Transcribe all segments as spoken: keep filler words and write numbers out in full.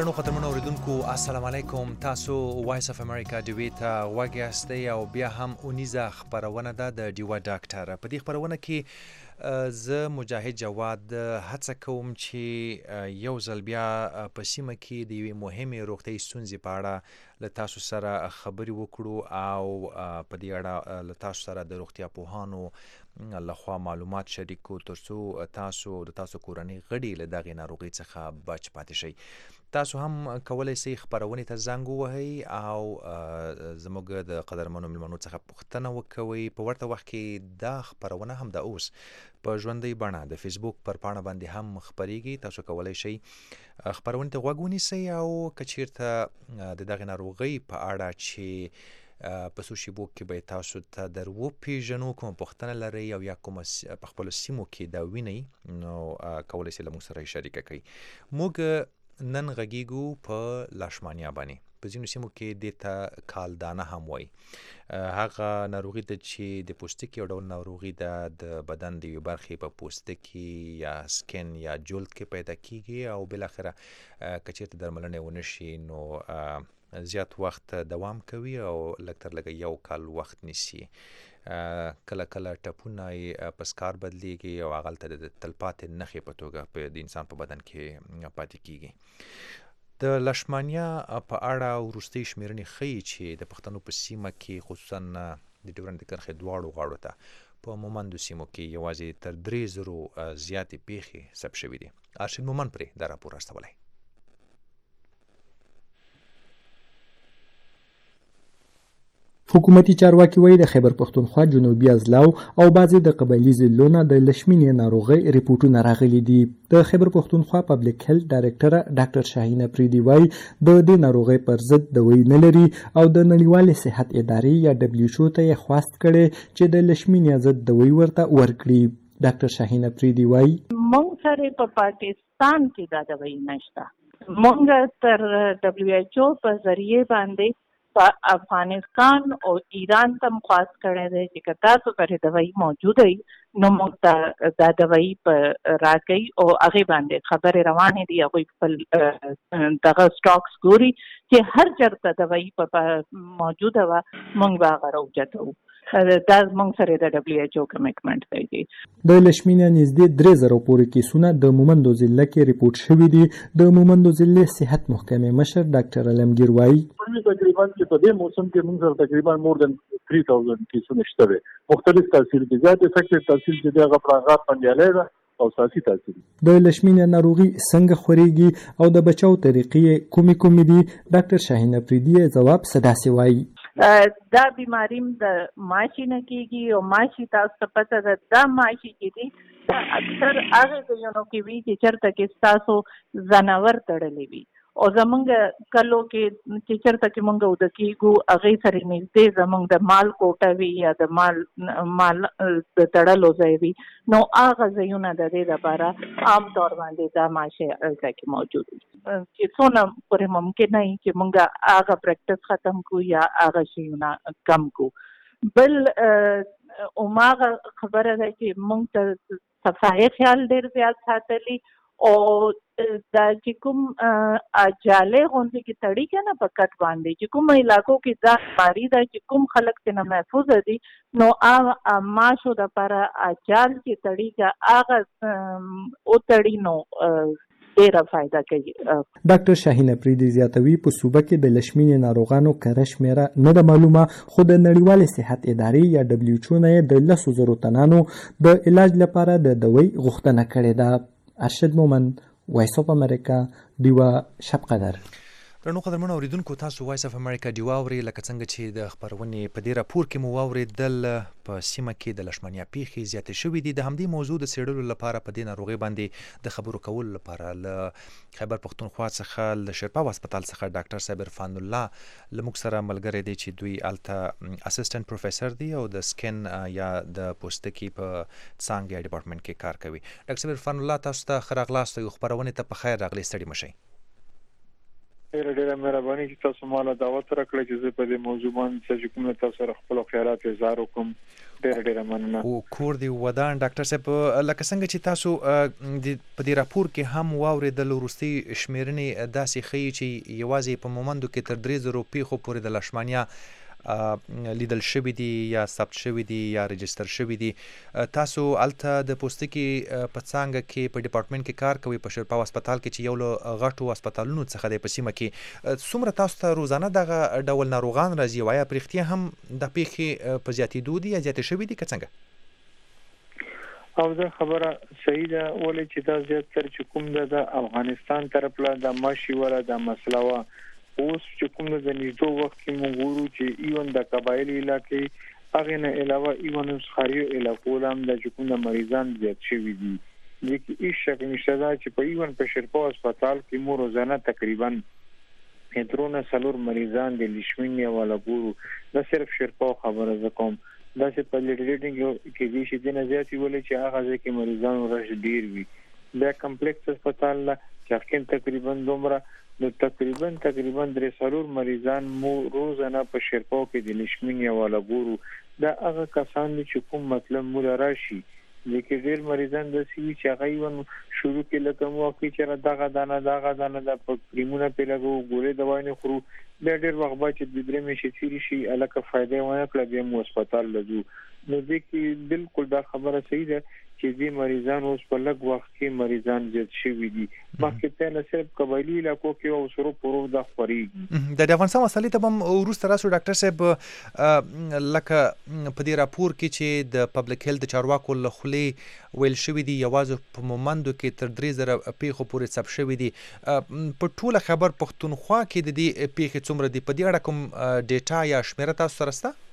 درنو قدرمنو اوریدونکو السلام علیکم. تاسو وایس اف امریکا ډیوی ته غوږ یاستئ او بیا هم اونیزه خپرونه ده د ډیوا ډاکټر. په دې خپرونه کې زه مجاهد جواد هڅه کوم چې یو ځل بیا په سیمه کې د یوې مهمې روغتیایي ستونزې په اړه له تاسو سره خبرې وکړو او په دې اړه له تاسو سره د روغتیا پوهانو لخوا معلومات شریکو ترڅو تاسو د تاسو کورنۍ غړي له دغې ناروغۍ څخه بچ پاتې شئ. تاسو هم کولی شئ خپرونې ته زنګ ووهئ او زموږ د قدرمنو مېلمنو څخه پوښتنه وکوئ. په ورته وخت کې دا خپرونه هم د اوس په ژوندۍ بڼه د فیسبوک پر پاڼه باندې هم خپریږي. تاسو کولی شئ خپرونې ته غوږ ونیسئ او که چیرته د دغې ناروغۍ په اړه چې په څو شیبو کې به تاسو ته در وپېژنو کومه پوښتنه لرئ او یا کومه په خپلو سیمو کې دا وینئ نو کولی شئ له موږ سره یې شریکه کړئ. موږ نن غږیږو په لاشمانیا باندې. په ځینو سیمو کې دې ته کالدانه هم وایي. هغه ناروغي ده چې د پوستکي یو ډول ناروغي ده د بدن د یوې برخې په پوستکي یا سکن یا جلد کې پیدا کیږي او بالاخره که چیرته درملنه ونه شي نو زیات وخت دوام کوي او لږ تر لږه یو کال وخت نیسي. کله کله ټپونه یې په سکار بدلیږي او هغلته د تلپاتې نښې په توګه په د انسان په بدن کې پاتې کیږي. د لاشمانیا په اړه وروستۍ شمېرنې ښیي چې د پښتنو په سیمه کې خصوصا د ډیورنډ کرښې دواړو غاړو ته په مومندو سیمو کې یوازې تر درې زرو زیاتې پیښې ثبت شوي دي. ارشد مومند پرې دا راپور استولی. حکومتي چارواکي وایي د خیبر پښتونخوا جنوبي اضلاع او بعضې د قبایلي ضلعونو د لشمینې ناروغۍ ریپورټونه راغلي دي. د خیبر پښتونخوا پبلک هیلث ډایرکټره ډاکټر شاهین افریدي وایي د دې ناروغۍ پر ضد دوايي نه لري او د نړیوالې صحت ادارې یا ډبلیو ایچ او ته یې خواست کړی چې د لشمینې ضد دوايي ورته ورکړي. ډاکټر شاهین افریدي وایي موږ سره په پاکستان کې دا دوايي نشته. موږ تر ډبلیو ایچ او په ذریعه باندې په افغانستان او ایران ته خواست کړی دی چې که تاسو پرې دوايي موجوده وي نو موږ ته دا دوايي په راکوي او هغې باندې خبرې روانې دي. هغوی خپل دغه سټاکس ګوري چې هر چېرته دوايي په موجوده وه موږ به هغه راوچتوو. دا موږ سره د ډبلیو ایچ او کمیټمنټ دی. د لشمینې نږدې درې زره پورې کیسونه د مومندو ضلع کې ریپورټ شوي دي. د مومندو ضلع صحت محکمې مشر ډاکټر علمګیر وایي تقریبا چې په دې موسم کې موږ سره تقریبا مور دن تhree thousand کیسونه شته دي. مختلف تاثیر دي. زیات افیکټیو تاثیر چې دی هغه پر هغه پنډیالی ده او ساسي تاثیر. د لشمینې ناروغي څنګه خورېږي او د بچاو طریقې کومې کومې دي؟ ډاکټر شاهین افریدي جواب سداسې وایي دا بیماریم د ماشي نه کېږي او ماشي تاسو ته پته ده دا ماشي چې دي دا اکثر هغې ځایونو کې وي چې چېرته کې ستاسو ځناور تړلی وي او زمونږ کلو کې چې چېرته کې مونږ اوده کېږو هغې سره نږدې زمونږ د مال کوټه وي یا د مال مال د تړلو ځای وي نو هغه ځایونه د دې لپاره عام طور باندې دا ماشي هلته کې موجود وي چې څونه پورې ممکن نه وي چې مونږ هغه پریکټس ختم کړو یا هغه شیونه کم کړو. بل هماغه خبره ده چې مونږ ته صفایي خیال ډېر زیات ساتلی او دا چې کوم جالې غوندې کې تړي که نه په کټ باندې چې کوم علاقو کې دا بیماري ده چې کوم خلک ترې محفوظه دي نو هغه ماشو دپاره جال چې تړي که هغه وتړي نو ډېره فایده کوي. ډاکټر شاهین افریدي زیاتوي په صوبه کې د لشمینې ناروغانو کره شمېره نه ده معلومه خو د نړیوالې صحت ادارې یا ډبلیو ایچ او نه یې د لسو زرو تنانو د علاج لپاره د دوی غوښتنه کړې ده. ارشد مومند وایس اف امریکا ډیوا شب قدر. درنو قدرمنو اوریدونکو تاسو وایس اف امریکا ډیوا اورئ. لکه څنګه چې د خپرونې په دې راپور کې مو واورېدل په سیمه کې د لشمانیا پیښې زیاتې شوي دي. د همدې موضوع د څېړلو لپاره په دې ناروغۍ باندې د خبرو کولو لپاره له خیبر پښتونخوا څخه له شیرپاو هسپتال څخه ډاکټر صاحب عرفان الله له موږ سره ملګری دی چې دوی هلته اسسټنټ پروفیسر دی او د سکن یا د پوستکي په څانګه یا ډپارټمنټ کې کار کوي. ډاکټر صاحب عرفان الله تاسو ته ښه راغلاست. خپرونې ته په خیر راغلی. ستړي مه شئ. ډېر ډېر مهرباني چې تاسو مالا دعوت راکړه چې زه په دې موضوع باندې چې کوم تاسو سره خپل خیالات اظهار وکم. ډېر ډېر مننه. او کور دی ودان ډاکټر صاحب، لکه څنګه چې تاسو په دې راپور کې هم واورېدل وروستي شمیرنې داسې ښیي چې یوازې په مومندو کې تر درې زرو پیښو پورې د لشمانیا لیدل شوی دي یا ثبت شوی دي یا رجستر شوی دي. تاسو الته د پوستکي په څانګه کې په ډپارټمنټ کې کار کوي په شیرپا هسپتال کې چې یو له غټو هسپتالونو څخه دی په سیمه کې. څومره تاسو ته روزانه دغه ډول ناروغان راځي او آیا په رښتیا هم د پیښې په زیاتېدو دي یا زیاتې شوي دي که څنګه؟ او دا خبره صحیح ده، ولې چې دا زیاتره چې کوم ده د افغانستان طرف له د ماشي ولا د مسله وا اوس چې کوم د نږدې وخت کې موږ ګورو چې ایون د قبایلی علاقې هغه نه علاوه ایون خاري علاقو هم د کوم د مریضان زیات شوي دي. لیکن هیڅ شک نشته دا چې په ایون په شیرپا هسپتال کې مو روزانه تقریبا هترونه سلور مریضان د لشمینیا ولا ګورو. دا صرف شیرپا خبره زکوم، دا چې په لیډریټینګ کې دي چې د نزياتي ولې چې هغه ځکه مریضان ورش ډیر وي. دا کمپلیکس هسپتال لا چې تقریبا دومره نو تقریبا تقریبا درې څلور مریضان مو روزانه په شیرپا کې د لشمینیا ولا ګورو. دا هغه کسان چې کوم مطلب مو راشي، لیکن ډیر مریضان د سی چې هغه ون شروع کې لکه مو کې چې دغه دانه دغه دانه د کریمونه په لګو ګورې دوايي خورو، ډېر ډېر وخت به چې د درې مې شي شي الکه فائدې ونه کړې به مو هسپتال لږو. نو دې کې بالکل دا خبره صحیح ده چې دې مریضان اوس په لږ وخت کې مریضان زیات شوي دي. مخکې ته نه صرف قبایلی علاقو کې او سرو پرو د خوري د افغانستان مسلې ته هم وروسته راسو. ډاکټر صاحب لکه په دې راپور کې چې د پبلک هیلث چارواکو له خولې ویل شوي دي یوازې په مومندو کې تر درې زره پیښو پورې ثبت شوي دي. په ټوله خبر پښتونخوا کې د دې پیښې څومره دي؟ په دې اړه کوم ډیټا یا شمیره تاسو سره شته؟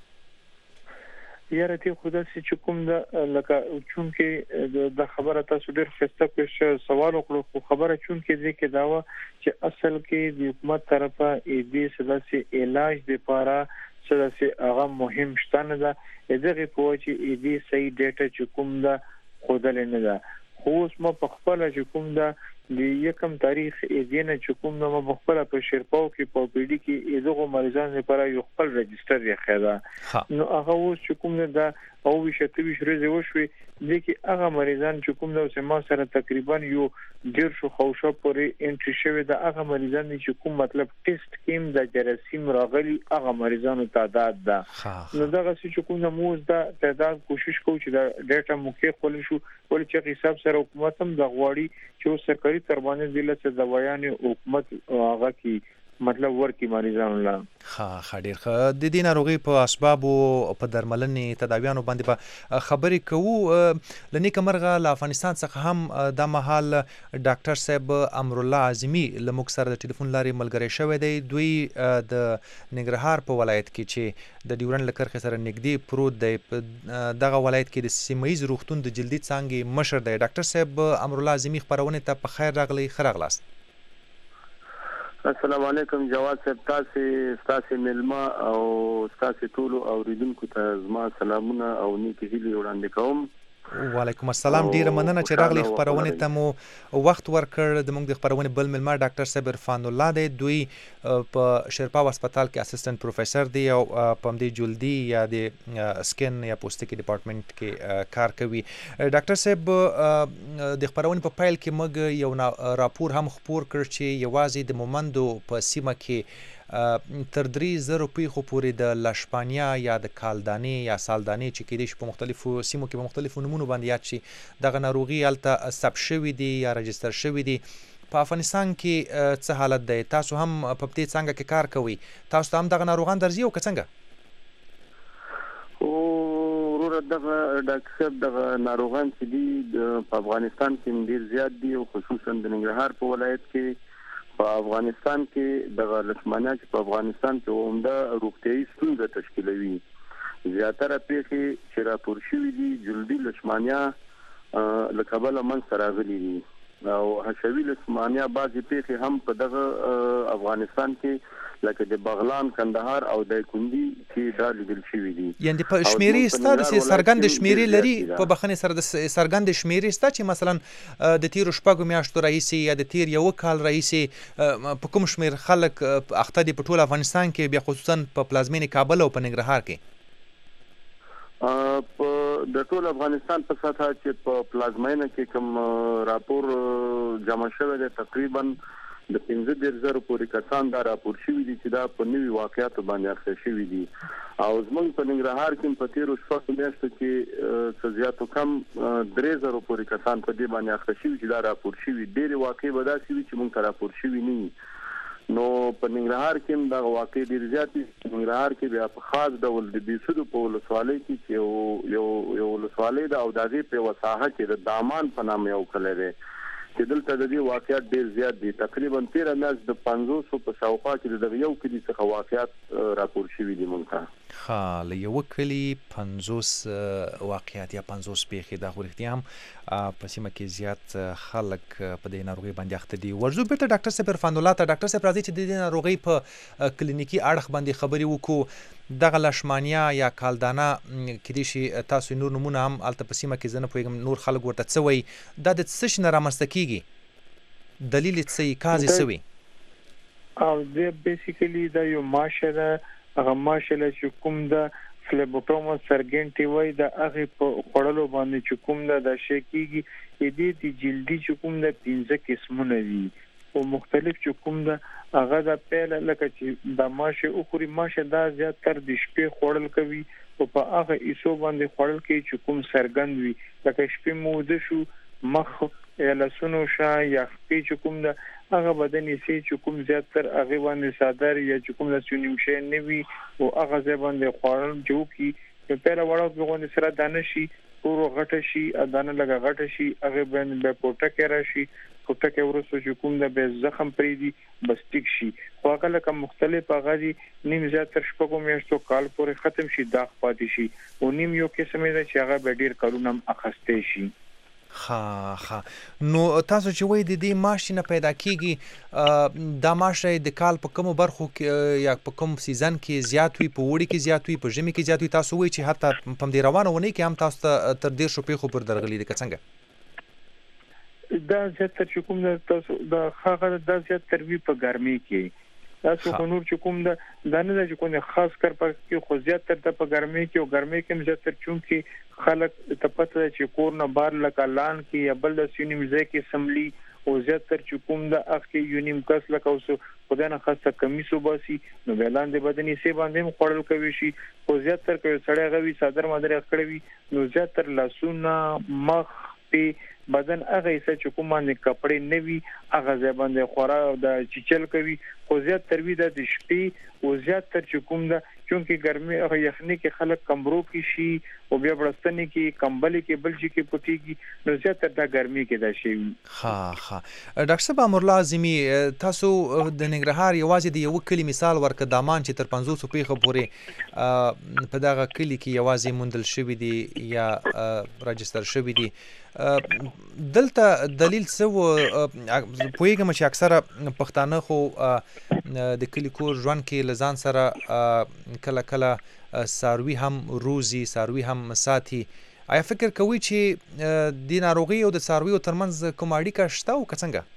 یاره تی خدا سي چې کوم د لکه چون کې د خبره تاسو ډېر خسته پېښ سوال وکړو، خو خبره چون کې دې کې داوا چې اصل کې د حکومت طرفه دې سداسي علاج لپاره سداسي هغه مهم شته نه ده. دغه په چې دې صحیح ډیټا چې کوم ده خودل نه ده. خو اوس ما په خپل چې کوم ده د یکم تاریخ ایزینه چې کوم نو په خپل په شیرپاو کې په پیډي کې دغه مریضان لپاره یو خپل رجستر یې خېدا. نو هغه اوس چې کوم ده او وشته وش ورځ وشوي د کې هغه مریضان چې کوم نو سم سره تقریبا یو ډیر شو خوشا پورې انټری شوی د هغه مریضان چې کوم مطلب ټیسټ کیم د جراثیم راغلي هغه مریضانو تعداد ده. نو دغه چې کوم نو موږ د تعداد کوشش کوو چې د ډیټا مخې خپل شو ول چې حساب سره حکومت هم د غواړي چې سرکاري تربانه ضلع څخه دوايان حکومت هغه کې مطلب ورکی مریضانو لا ها خډیر خ د دې ناروغي په اسباب او په درملنې تداویانو باندې په خبرې کوو. لنی کمرغه له افغانستان څخه هم د مهال ډاکټر صاحب امر الله اعظمي له مخ سره د ټلیفون لاري ملګری شوی دی. دوی د ننګرهار په ولایت کې چې د ډیورن لکرخ سره نږدې پروت دی، دغه ولایت کې د سیمایي روغتون د جلدي څانګې مشر دی. ډاکټر صاحب امر الله اعظمي خبرونه ته په خیر راغلی. خراغلاست. السلام علیکم جواد صاحب، تاسو تاسو ملما او تاسو ټول اوریدونکو ته زما سلامونه او نیکی هیلې وړاندې کوم. وعلیکم السلام. ډیره مننه چې راغلی خبرونه ته مو وخت ورکړ. د موږ د خبرونه بل ملما ډاکټر صاحب عرفان الله دی. دوی په شیرپا هسپتال کې اسسټنټ پروفیسور دی او په دې جلدی یا د سکن یا پوستکي ډپارټمنټ کې کار کوي. ډاکټر صاحب د خبرونه په پایل کې موږ یو راپور هم خبر کړ چې یوازې د مومندو په سیمه کې تر درې زره پیښو پورې د لشپانیا یا د کالدانې یا سالدانې چې کېدای شي په مختلفو سیمو کې په مختلفو نمونو باندې یاد شي دغه ناروغي هلته ثبت شوي دي یا رجستر شوي دي. په افغانستان کې څه حالت دی؟ تاسو هم په دې څنګه کې کار کوئ؟ تاسو ته هم دغه ناروغان درځي او که څنګه؟ او وروره دغه ډاکټر صاحب دغه ناروغان چې دي په افغانستان کې ډېر زیات دي او خصوصا د ننګرهار په ولایت کې په افغانستان کې د لشمانیا چې په افغانستان کې عمده روغتیايي ستونزه تشکیلوي. زیاتره پیښې چې راپور شوي دي جلدي لشمانیا له کبله منځته راغلي دي او حشوي لشمانیا بعضې پیښې هم په دغه افغانستان کې لکه د بغلان کندهار او د کندي کې دا لیدل شوی دي. یعنی په شمیرې ستا د سرګند شمیرې لري په بخښنې سره د سرګند شمیرې ستا چې مثلا د تیر شپږو میاشتو راهیسې یا د تیر یو کال راهیسې په کوم شمیر خلک اخته دي په ټول افغانستان کې بیا خصوصا په پلازمینې کابل او په ننګرهار کې؟ په د ټول افغانستان په سطح چې په پلازمینه کې کوم راپور جمع شوی دی تقریبا د پنځه دېرش زره پورې کسان دا راپور شوي دي چې دا په نوي واقعاتو باندې اخته شوي دي. او زموږ په ننګرهار کې په تیرو شپږو میاشتو کې څه زیات کم درې زره پورې کسان په دې باندې اخته شوي چې دا راپور شوي. ډېرې واقعې به داسې وي چې موږ ته راپور شوي نه وي. نو په ننګرهار کې دا واقع ډیر زیات دي. ننګرهار کې بیا په خاص ډول د بیسودو په ولسوالۍ کې چې یو یو یو ولسوالۍ ده او د هغې په وساحه کې د دامان په نامه یو کلی دی چې دلته د دې واقعیت ډیر زیات دي. تقریبا تیره میاشت د پنځوسو په شاوخوا کې د دغه یو کلي څخه واقعیت راپور شوي دي موږ ته. ښه له یوه کلي پنځوس واقعیات یا پنځوس پیښې دا خو رښتیا هم په سیمه کې زیات خلک په دې ناروغۍ باندې اخته دي. ورځو بیرته ډاکټر صاحب عرفان الله ته. ډاکټر صاحب راځي چې د دې ناروغۍ په کلینیکي اړخ باندې خبرې وکړو. دغه لشمانیا یا کالدانه کېدای شي تاسو نور نمونه هم هلته په سیمه کې زه نه پوهېږم نور خلک ورته څه وایي، دا د څه شي نه رامنځته کېږي؟ دلیل یې څه وي؟ کاز یې څه وي؟ او د بیسیکلی دا یو ماشه ده. هغه ماشه چې کوم ده فلیبوټوما سرګنټي وایي د هغې په خوړلو باندې چې کوم ده دا شی کېږي. د دې د جلدي چې کوم ده پنځه قسمونه دي او مختلف چې کوم ده هغه د پیله لکه چې د ماشه وخوري. ماشه دا زیاتره د شپې خوړل کوي او په هغه ایسو باندې خوړل کوي چې کوم سرګند وي. لکه شپې مو وده شو مخ یا لاسونو شا یا خپې چې کوم ده هغه بدن یې سي چې کوم زیاتره هغې باندې صادر یا چې کوم داسې نیم شی نه وي او هغه ځای باندې خوړل چې وکړي نو پیله وړه غوندې سره دانه شي ورو غټه شي دانه لږه غټه شي هغې باندې بیا پوټکی راشي. پوټکی وروسته چې کوم ده بیا زخم پرېږدي بس ټیک شي. خو هغه لکه مختلف هغه دي نیم زیاتره شپږو میاشتو کال پورې ختم شي داغ پاتې شي او نیم یو قسم دی چې هغه بیا ډېر کلونه هم اخیستی شي. ښه ښه نو تاسو چې وایي د دې ماشي نه پیدا کېږي دا ماشه د کال په کومو برخو کې یا په کوم سیزن کې زیات وي، په اوړي کې زیات وي، په ژمي کې زیات وي؟ تاسو وایي چې حتی په همدې روانه اونۍ کې هم تاسو ته تر دېرشو پیښو پورې درغلي دي که څنګه؟ دا زیاتره چې کوم ده تاسو د هغه دا زیاتره وي په ګرمۍ کې. تاسو خو نور چې کوم ده دا نه ده چې کوم خاص کر په کې خو زیاتره د په ګرمۍ کې او ګرمۍ کې هم زیاتره چونکې خلک ته پته ده چې کور نه بار لکه لان کې یا بل داسې یو نیم ځای کې سملي او زیاتره چې کوم ده هغه کې یو نیم کس لکه اوس خدای نه خاصه کمیس وباسي نو بیا لاندې بدن یې سې باندې هم خوړل کوي شي. خو زیاتره که یو سړی هغه وي څادر مادر یې کړی وي نو زیاتره لاسونه مخ پې بدن هغه حصه چې کوم باندې کپړې نه وي هغه ځای باندې خورا د چیچل کوي. خو زیاتره وي د شپې او زیاتره چې کوم ده چونکې ګرمي او یخني کې خلک کمرو کې شي او بیا بړستنې کې کمبلې کې بل شي کې پټيږي نو زیاتره د ګرمي کې دا شي. ښه ښه ډاکټر صاحب امرالله اعظمي تاسو د ننګرهار یوازې د یو کلي مثال ورکړه دامان چې تر پنځوسو پیښو پورې په دغه کلي کې یوازې موندل شوي دي یا راجستر شوي دي. دلته دلیل څه و؟ پوهېږم چې اکثره پښتانه خو د کلي کور ژوند کې له ځان سره کله کله څاروي هم روزي څاروي هم ساتي. آیا فکر کوئ چې د ناروغۍ او د څارویو ترمنځ کومه اړیکه شته او که څنګه؟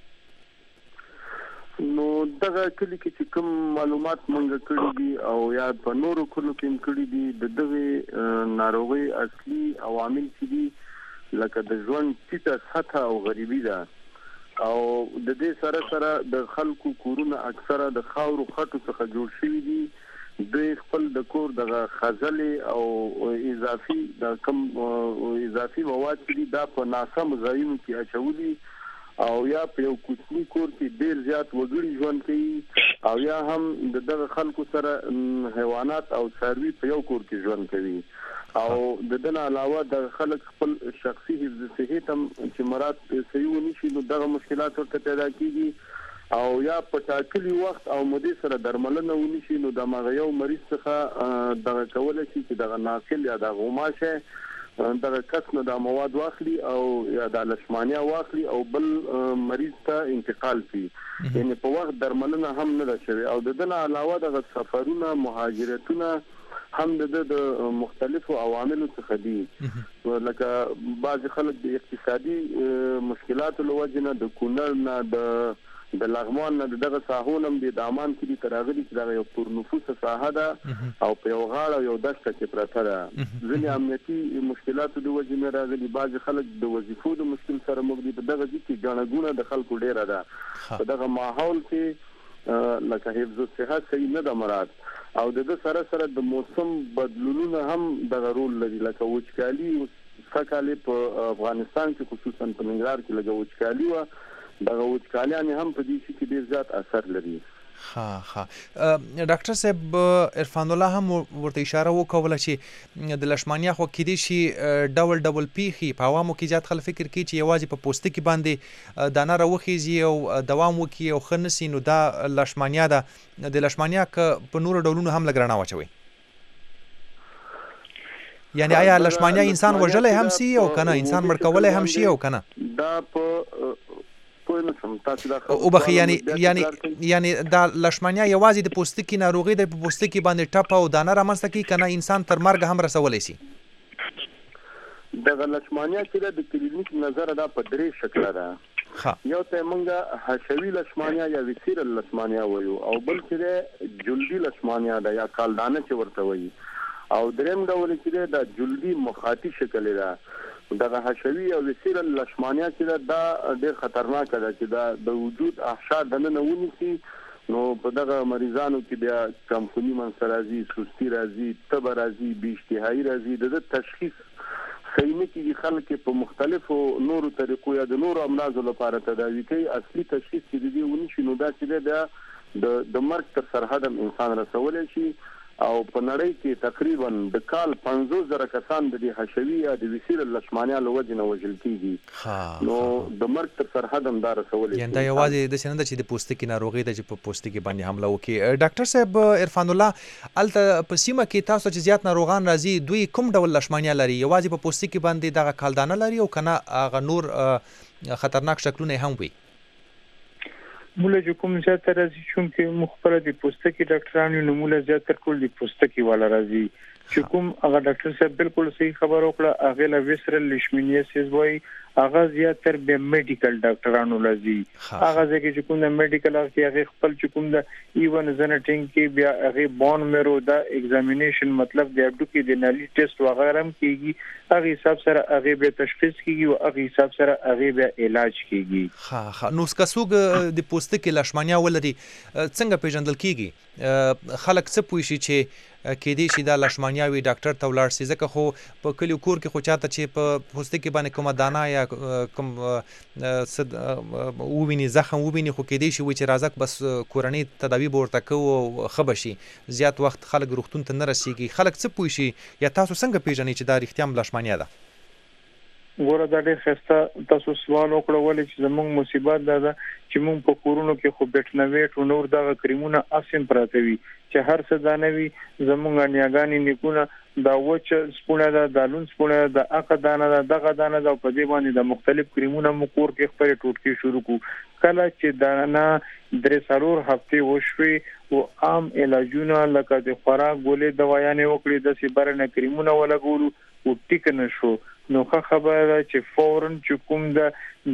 نو دغه کلي کې چې کوم معلومات موږ کړي دي او یا په نورو کلو کې هم کړي دي د دغې ناروغۍ اصلي عوامل چې دي لکه د ژوند ټیټه سطح او غریبي ده او د دې سره سره د خلکو کورونه اکثره د خاورو خټو څخه جوړ شوي دي. دوی خپل د کور دغه خزلې او اضافي د کم اضافي مواد چې دي دا په ناسم ځایونو کې اچولي او یا په یو کوچني کور کې ډېر زیات وګړي ژوند کوي او یا هم د دغه خلکو سره حیوانات او څاروي په یو کور کې ژوند کوي او د دې علاوه د خلک خپل شخصي حفظ صحت هم چې مراد صحیح ونشي نو دغه مشکلات ورته پیدا کیږي او یا په ټاکلي وخت او مودې سره درملنه ونشي نو د مغه یو مریض څخه دغه کول شي چې دغه ناقل یا د غوماشه دغه کس نه د مواد واخلي او یا د لشمانیا واخلي او بل مریض ته انتقال کړي یعنی په وخت درملنه هم نه ده شوې او د دې علاوه د سفرونه مهاجرتونه هم د مختلفو عواملو څخه دي لکه بعض خلک د اقتصادي مشکلاتو لوجه نه د کونړ نه د د لغمان نه دغه ساحونم د دامان کې تراغلي چې دا یو پر نفوس ساحه ده او په یو غاړه یو دشت کې پراته ده ځینې امنیتي مشکلاتو د وجې نه راغلي بعض خلک د وظیفو د مشکل سره مخ دي په دغه ځای کې ګڼه ګوڼه د خلکو ډیره ده په دغه ماحول کې لکه حفظ الصحه صحیح نه ده مراد او د سره سره د موسم بدلونونه هم دغه رول لري لکه وچکالي سکهاله په افغانستان کې خصوصا په ننګرهار کې لږه وچکالي و دغه وچکالیان هم په دې کې ډیر زیات اثر لري. ها ها ډاکټر صاحب عرفان الله هم ورته اشاره وکوله چې د لشمانیا خو کې دي شي ډبل ډبل پیخي په عوامو کې زیات خلک فکر کوي چې یوازې په پوسټ کې باندې دانه راوخیږي او دوام وکړي او خنسي نو دا لشمانیا ده د لشمانیا ک په نور ډولونو هم لګرانه واچوي یعنی آیا لشمانیا انسان وژلای هم سي او کنه انسان مړ کولای هم شي او کنه دا په او بخي یعنی یعنی یعنی دا لشمانیا یوازې د پوستکي ناروغي د پوستکي باندې ټپ او دانه رامنځته کوي کنه انسان تر مرګ هم رسولای شي د لشمانیا چې د کلینیک نظر دا په درې شکل ده یو ته مونږه حشوي لشمانیا یا وسیر لشمانیا وایو او بل چې جلدی لشمانیا ده یا کالدانه چې ورته وایي او دریم ډول چې د جلدی مخاطي شکل ده دغه حشوي او وسیر لشمانیا چې دا ډېر خطرناک ده چې دا د وجود احشاء دنه ونیسي نو په دغه مریضانو کې بیا کمخونی منځ راځي سستی راځي تب راځي بې اشتهایی راځي د تشخیص صحیح نه کیږي خلک په مختلفو نورو طریقو یا د نورو امراضو لپاره تداوی کوي اصلي تشخیص چې دی ونشي نو دا چې د د مرګ تر سرحد انسان رسولای شي او په نړۍ کې تقریبا د کال پنځوس زره کسان د حشوي یا د وسیر لشمانیا له وجې نه وژل کیږي نو د مرګ تر سرحد هم دا رسولای شي یعنی دا یوازې د سینده چې د پوستکي ناروغي د چې په پوستکي باندې حمله وکړي ډاکټر صاحب عرفان الله الته په سیمه کې تاسو چې زیات ناروغان راځي دوی کوم ډول لشمانیا لري یوازې په پوستکي باندې دغه کالدانه لري او کنه هغه نور خطرناک شکلونه هم وي مولا چې کوم زیاتره راځي چې مخبره د پوستکي ډاکټرانو نو مولا زیاتره ټول د پوستکي والا راځي چې کوم هغه ډاکټر صاحب بالکل صحیح خبر وکړه هغه لا ویسرل لیشمینیاسیس وای هغه زیاتره به میډیکل ډاکټرانو راځي هغه ځکه چې کوم د میډیکل هغه هغه خپل چې کوم د ایون زنټینګ کې بیا هغه بون میرو دا ایگزامینیشن مطلب د اډو کې د نالي ټیسټ وغیرہ هم کیږي هغه حساب سره هغه به تشخیص کیږي او هغه حساب سره هغه به علاج کیږي ها ها نو سکسوګ د پوستکي لشمانیا ولري څنګه پیژندل کیږي خلک څه پوي شي چې کې دي چې دا لشمانیا وی ډاکټر ته ولاړ سي ځکه خو په کلیو کور کې خو چاته چې په پوستکي باندې کومه دانه یا کوم صد وویني زخم وویني خو کې دي چې چې رازک بس کورنۍ تداوی ورته کوو خبشي زیات وخت خلک روغتون ته نه رسیږي خلک څه پوي شي یا تاسو څنګه پیژنئ چې دا رښتیا لشمانیا ده ګوره دا ډېر ښه تاسو سوال وکړو ولې چې زموږ مصیبت دا ده چې موږ په کورونو کې خو بیټنویټ او نور دغه کریمونه اسیم پراته وي چې هر څه دانوي زموږ نیاګانی نیکونه دا وچ سپونه دا دالون سپونه دا اقا دانه دا دغه دانه دا په دې باندې د مختلف کریمونه مو کور کې خپل ټوټکي شروع کو کله چې دانه درې سرور هفته وشوي او عام علاجونه لکه د خوراک ګولې دوايانې وکړي د سیبرنه کریمونه ولګولو او ټیک نشو نو خبره چې فورن چې کوم د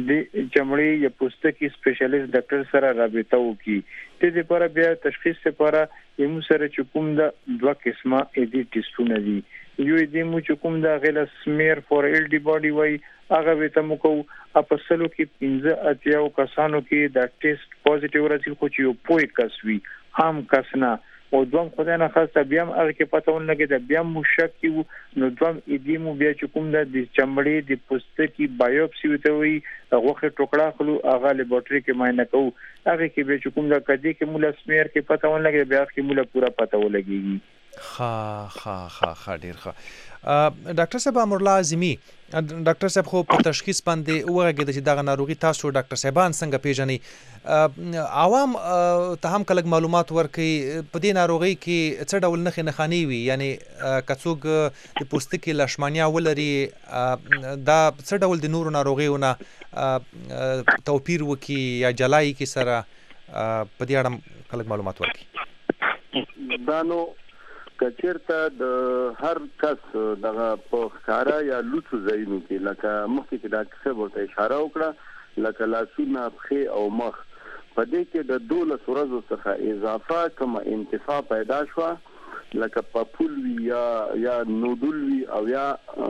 چمړي یا پوستکي سپیشلیست ډاکټر سره رابطه وکړي د دې لپاره بیا تشخیص لپاره یم سره چې کوم د دوه قسمه اډي ټیسټونه دي یو دې مو چې کوم د غل سمیر فور ال ډي باډي وای هغه به تم کو اپسلو کې پنځه اتیا کسانو کې د ټیسټ پوزټیو راځي خو چې یو پوي کس وي عام کس نه او دوم خدای نه خاصه بیا هم هغه کې پته ونه لګي دا بیا مو شک کیو نو دوم ایدی مو بیا چې کوم د چمړې د پوستکي بایوپسي وته وي هغه ټوکړه خلو هغه لیبارټری کې معاینه کوو هغه کې به چې کوم د کدي کې مولا سمیر کې پته ونه لګي بیا کې مولا پورا پته ولګي ها ها ها ها ډیر ښه. ډاکټر صاحب امرالله اعظمي، ډاکټر صاحب خو په تشخیص باندې وغږېده چې دغه ناروغي تاسو ډاکټر صاحبان څنګه پیژنئ؟ عوام ته هم کلک معلومات ورکړي په دې ناروغۍ کې څه ډول نښې نښانې وي، یعنی که څوک د پوستکي لشمانیا ولري دا څه ډول د نورو ناروغیو نه توپیر وکړي یا جلا یې کړي سره، په دې اړه کلک معلومات ورکړي. دا نو کچیرته د هر کس دغه په ښکارا یا لوڅو ځایونو کې لکه مخکې چې ډاکټر صاحب ورته اشاره وکړه لکه لاسونه، پښې او مخ، په دې کې د دولس ورځو څخه اضافه کومه انتفاع پیدا شوه لکه پاپول وي یا یا نودل وي او یا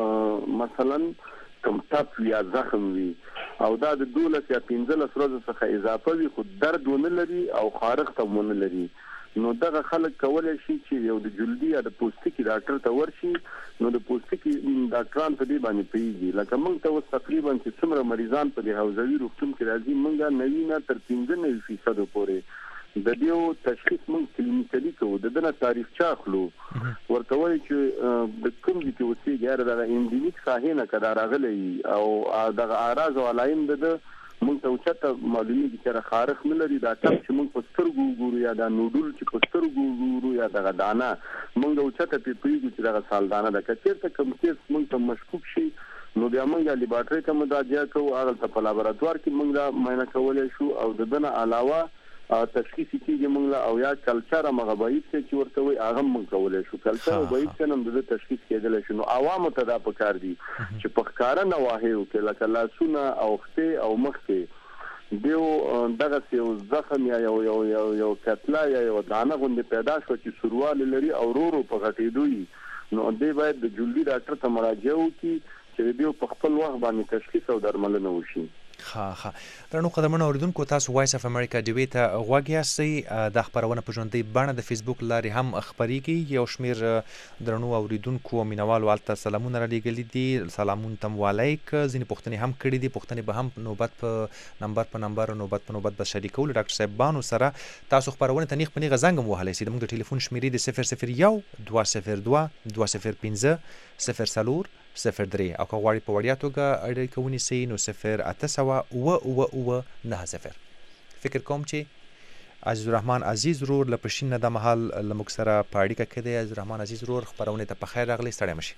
مثلا کوم ټپ وي یا زخم وي او دا د دولس یا پنځلس ورځو څخه اضافه وي خو درد ونه لري او خارښت هم ونه لري، نو دغه خلک کولی شي چې یو د جلدي یا د پوستکي ډاکټر ته ورشي. نو د پوستکي ډاکټران په دې باندې پوهېږي. لکه موږ ته اوس تقریبا چې څومره مریضان په دې حوزوي روغتون کې راځي، موږ نوي نه تر پنځه نوي فیصدو پورې د دې تشخیص موږ کلینیکلي کوو، د ده نه تاریخچه اخلو، ورته وایو چې د کوم ځای کې اوسېږي، یاره دغه انډیمیک ساحې نه که دا راغلی او دغه اعراض او علایم د ده موږ ته اوچته معلومیږي چې خارښ نه لري، دا ټپ چې موږ په سترګو وګورو یا دا نوډل چې په سترګو وګورو یا دغه دانه موږ اوچته پرې پوهېږو چې دغه سالدانه ده. که چېرته کوم کیس موږ ته مشکوک شي نو بیا موږ لیبارټرۍ ته مراجعه کوو، هغلته په لابراتوار کې موږ دا معاینه کولی شو او د ده نه علاوه تشخیص کېږي موږ له او یا کلچر هغه بعید دی چې ورته وایي هغه موږ کولی شو، کلچر او بعید چې هم د ده تشخیص کېدلی شو. نو عوامو ته دا پکار دي چې په ښکاره نواحیو کې لکه لاسونه او خپې او مخ کې دیو دغسې یو زخم یا یو یو یو یو کتله یا یو دانه غوندې پیدا شوه چې سوروالی لري او ورو ورو په غټېدو وي، نو دی باید د جلدي ډاکټر ته مراجعه وکړي چې د دیو په خپل وخت باندې تشخیص او درملنه وشي. ها ها درنو قدرمنو اوریدونکو، تاسو وایس اف امریکا ډیوي ته غوږ یاستئ. دا خپرونه په ژوندۍ بڼه د فیسبوک لارې هم خپریږي. یو شمیر درنو اوریدونکو او مینوالو هلته سلامونه رالیږلي دي، سلامون تم وعلیک، ځینې پوښتنې هم کړي دي، پوښتنې به هم نوبت په نمبر په نمبر نوبت په نوبت به شریکو له ډاکټر صاحبانو سره. تاسو خپرونې ته نیغ په نیغه زنګ هم وهلی سئ. زموږ د ټلیفون شمیرې د صفر صفر یو دوه صفر دوه دوه صفر پنځه صفر څلور صفر درې او که غواړئ په وړیا توګه اړیکه ونیسئ نو صفر اته سوه اوه اوه اوه نهه صفر. فکر کوم چې عزیز الرحمن عزیز رور له پشین نه دا مهال له موږ سره په اړیکه کې دی. عزیز الرحمن عزیز رور خپرونې ته په خیر راغلی، ستړی مه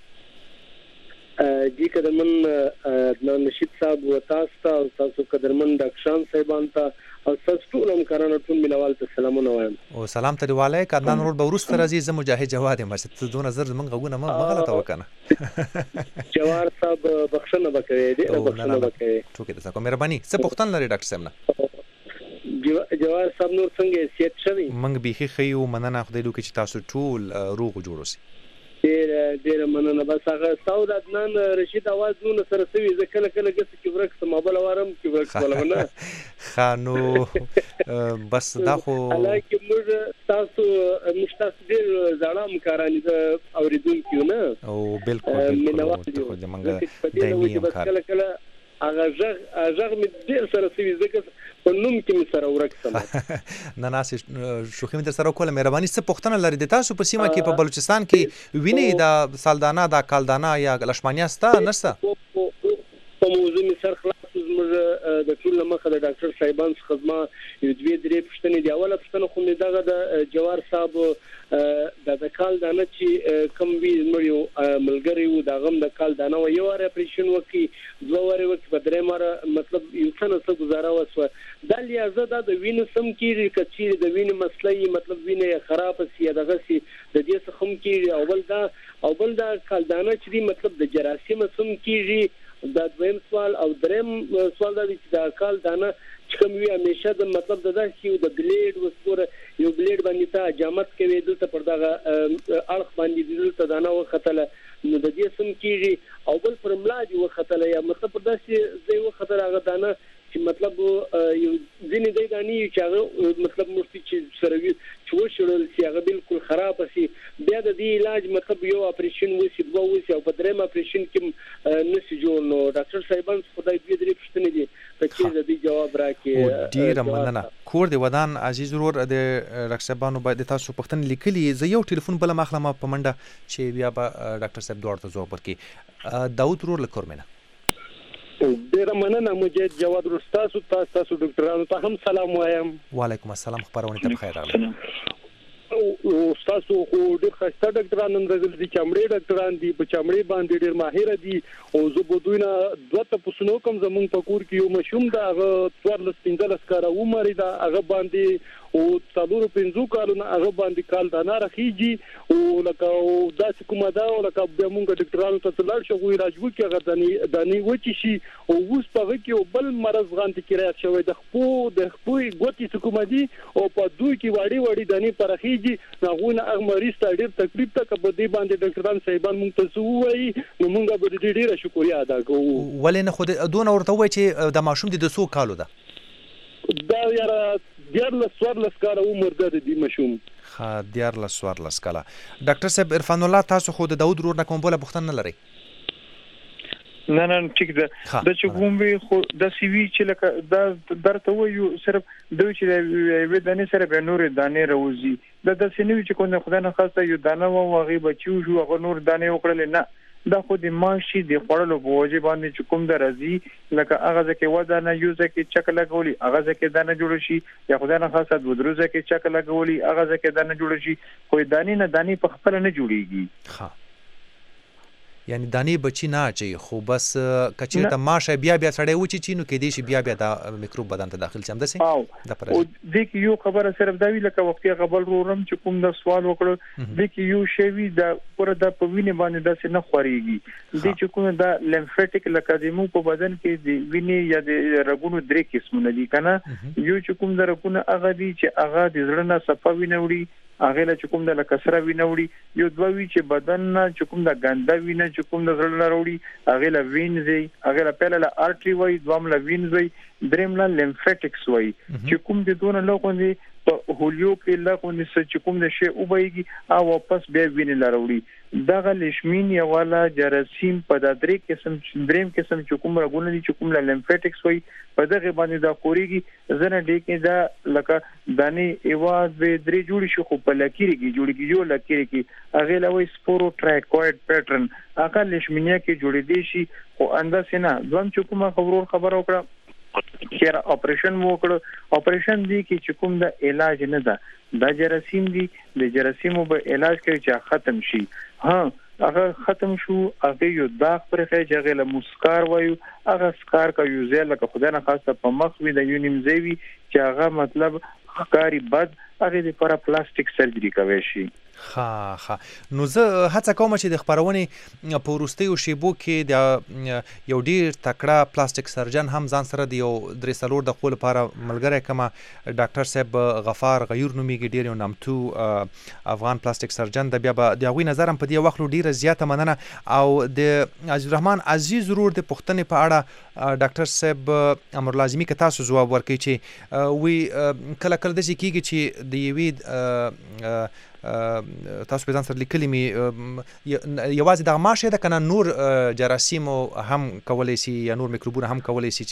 شئ. جی قدرمن عدنان نشید صاحب و تاسو ته او تاسو قدرمن ډاکټران صاحبان ته او تاسو ټول همکارانو ټول مینوال ته سلامونه وایم. او سلام ته وعلیک. عدنان رور به وروسته راځي، زه مجاهد جواد یم، چې ته دونه زر زموږ غوږونه مه غلطه وکنه. جوار صاحب بخښنه به کوې، ډېره بخښنه به کوې. ټوکې درته کوم، مهرباني. څه پوښتنه لري ډاکټر صاحب نه؟ جوار صاحب نور څنګه حیثیت ښه دی؟ موږ بیخي ښه یو، مننه خدای وکړي چې تاسو ټول روغ جوړ اوسئ. ډېره ډېره مننه. بس هغه ستا د عدنان رشید اواز دونه سره سوي، زه کله کله ګسه کې ورک سم، بله وارم کې ورک سولم نه. ښه نو بس دا خو حالانکه موږ ستاسو موږ ستاسو ډېر زاړه همکاران یو اورېدونکي یو نه، او بلکل بلکل د موږ دایمي همکار. کله کله هغه غږ غږ مې ډېر سره سوي، ځکه په نوم کې مې سره ورک سم. نه ناسې شوخي مې در سره وکړله. مهرباني څه پوښتنه لري د تاسو په سیمه کې په بلوچستان کې وینئ دا سالدانه دا کالدانه یا لشمانیا سته نشته؟ په موضوع مې سر خلاص زموږ د ټول مخه د ډاکټر صاحبان څخه زما یو دوې درې پوښتنې دي. اوله پوښتنه خو مې دغه د جوار صاحب د کالدانه چې کوم وي زموږ یو ملګری و، د هغه هم د کالدانه و، یو وارې اپریشن وکړي، دوه وارې وکړي، په درېیم واره مطلب یو څه نه څه ګزاره وسوه. دا لیازه دا د وینې سم کېږي، که چیرې د وینې مسله یې مطلب وینې یې خرابه سي یا دغسې د دې څخه هم کېږي. او بل دا او بل دا کالدانه چې دی مطلب د جراثیمه سم کېږي. دا دویم سوال. او درېیم سوال دا دی چې دا کالدانه چې کوم وي همیشه د مطلب د داسې یو د بلیډ وسپوره یو بلیډ باندې ته حجامت کوي، دلته پر دغه اړخ باندې دلته دانه وختله، نو د دې سم کېږي. او بل پر ملا دې وختله یا مطلب پر داسې ځای وختله هغه دانه چې مطلب یو ځینې دی دانې چې هغه مطلب مفتي چې سره وي چې وشړل سي، هغه بالکل خراب سي، بیا د دې علاج مطلب یو اپریشن وشي، دوه وشي، او په درېیم اپریشن کې نشي جوړ. نو ډاکټر صاحبان خدای دې درې پوښتنې دي، که چې د دې جواب راکړي. ډیره مننه. کور دی ودان عزیز ورور د ډاکټر صاحبانو باید تاسو پوښتنه لیکلي. زه یو ټلیفون بل مخله ما په منډه چې بیا به ډاکټر صاحب دوړ ته ځواب ورکړي. داود ورور له کورمنه. ډیره مننه مجید جواد رستاسو تاسو تاسو ډاکټرانو ته هم سلام وایم. وعلیکم السلام. خبرونه ته بخیر راغلی. او تاسو خو ډېر ښایسته ډاکټران نن راغلي دي، چمړې ډاکټران دي، په چمړې باندې ډېر ماهر دي. او زه به دوی نه دوه تپوسونه کوم. زمونږ په کور کې یو ماشوم ده، هغه څوارلس پنځلس کاله عمر ده، هغه باندې او څلورو پنځو کالونو هغه باندې کال دانه راخیږي او لکه داسې کومه ده او لکه بیا مونږ ډاکټرانو ته لاړ شو علاج وکړي هغه دانې دانې وچې شي او اوس په هغه کې بل مرض غانتې کړی شوی د خپو د خپوې ګوتې کومه دي او په دوی کې وړي وړي دانې پرخیږي. هغه نه هغه مریض ته ډېر تکلیف ته کبه دی باندې ډاکټران صاحبان مونږ ته وایي نو مونږ به ډېر ډېر شکریا ادا کوو. ولې نه خو دون ورته وایي چې د ماشوم د څو کالو ده؟ دا یاره دیارلس څوارلس کاله عمر ده د دې ماشوم. ښه دیارلس څوارلس کاله. ډاکټر صاحب عرفان الله تاسو خو د داود ورور نه کوم بله پوښتنه نه لرئ؟ نه نه ټیک ده. د چې کوم وي خو د سی وی چې لکه دا درته وایو صرف دوی چې د دانې سره به نور دانې راوځي د داسې نه وي چې کوم خدای نه خواسته یو دانه و هغې بچي شو هغه نور دانې وکړلې. نه، دا خو د ماشي د خوړلو په وجه باندې چې کوم د راځي لکه هغه ځکه و دانه یو ځکه چک لګولي هغه ځکه دانه جوړ شي یا خدای نه خواسته د ودرو ځکه چک لګولي هغه ځکه دانه جوړ شي خو دانې نه دانې په خپل نه جوړیږي. ها یعنی دانې بچی نه اچي خو بس کچې ته ماشه بیا بیا سړی وچی چی نو کې دی شي بیا بیا دا میکروب بدن ته داخل شي هم دسي د پر او د کې یو خبره صرف دا وی لکه وخت غبل رورم چې کوم د سوال وکړو د کې یو شی وی د پر د پوینه باندې داسې نه خوريږي د چې کوم د لیمفیټیک لکه د مو په بدن کې د وینې یا د رګونو درې قسمونه دي کنه. یو چې کوم د رګونو هغه دي چې هغه د زړه نه صفه وینوړي هغه له چې کوم د لکسره وینوړي یو دوه وی چې بدن نه چې کوم د ګنده وینه چې کوم د زړه نه وروړي هغه له وینځي هغه له پهله له ارټری وای دوم له وینځي دریم له لیمفیټکس وای چې کوم د دونه لغوندي په هولیو کې لغوندي چې کوم د شی او بهږي او واپس بیا وینې لروړي دغه لشمین یا والا جراثیم په د درې قسم دریم قسم چې کوم رګونه دي چې کوم له لیمفیټکس وای په دغه باندې دا خوريږي زنه دې کې دا لکه دانې ایواز به درې جوړ شي خو په لکېږي جوړیږي یو لکېږي هغه لوي سپوروټرایکوئید پیټرن هغه لشمینیا کې جوړې دي شي خو انداسه نه دوم چې کومه خبرو خبر وکړه چې اپریشن وکړو اپریشن دی کې چې کوم د علاج نه ده دا جراثیم دي د جراثیمو به علاج کوي چې ختم شي. ها هغه ختم شو هغه یو داغ پرې چې هغه له مسکار وایو هغه سکار کا یو ځای لکه خدای نه خواسته په مخ وي د یو نیمځوي چې هغه مطلب ښکاری بد هغه د پر پلاستیک سرجری کوي شي. ها ها نو زه هڅه کوم چې د خبرونې په وروستیو شیبو کې د یو ډیر تکړه پلاستیک سرجن هم ځان سره د یو درې څلور دقیقو لپاره ملګری کما ډاکټر صاحب غفار غیور نومیږي ډیر یو نامتو افغان پلاستیک سرجن د بیا د هغوی نظر هم په دې وخت ډیره زیاته مننه او د عزیز الرحمن عزیز ورور د پوښتنې په اړه ډاکټر صاحب امر لازمي که تاسو ځواب ورکړئ چې وی کله کله داسې کیږي چې د یوې تاسو په ځان سره لیکلي مې یوازې دغه ماشه ده کنه نور جراثیم هم کولی شي یا نور میکروبونه هم کولی شي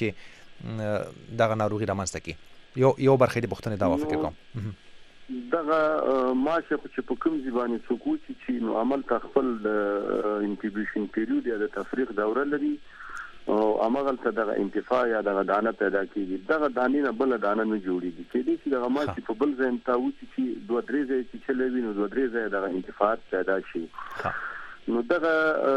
چې دغه ناروغي رامنځته کړي یو یو برخه د پوښتنې دا فکر کوم دغه ماشه چې په کوم ځبانه څوک چې نو عمل تخفل د انکیوبیشن پیریود یا د تفریق دوره لري او عمل ته دغه انتفاع یا دغه دانه پیدا کیږي دغه دانې نه بل دانه نه جوړیږي کې دي چې دغه ماشه په بل ځای تاوڅ چې دوه درې ځای چې چلوي نو دوه درې ځای دغه انتفاع پیدا شي. نو دغه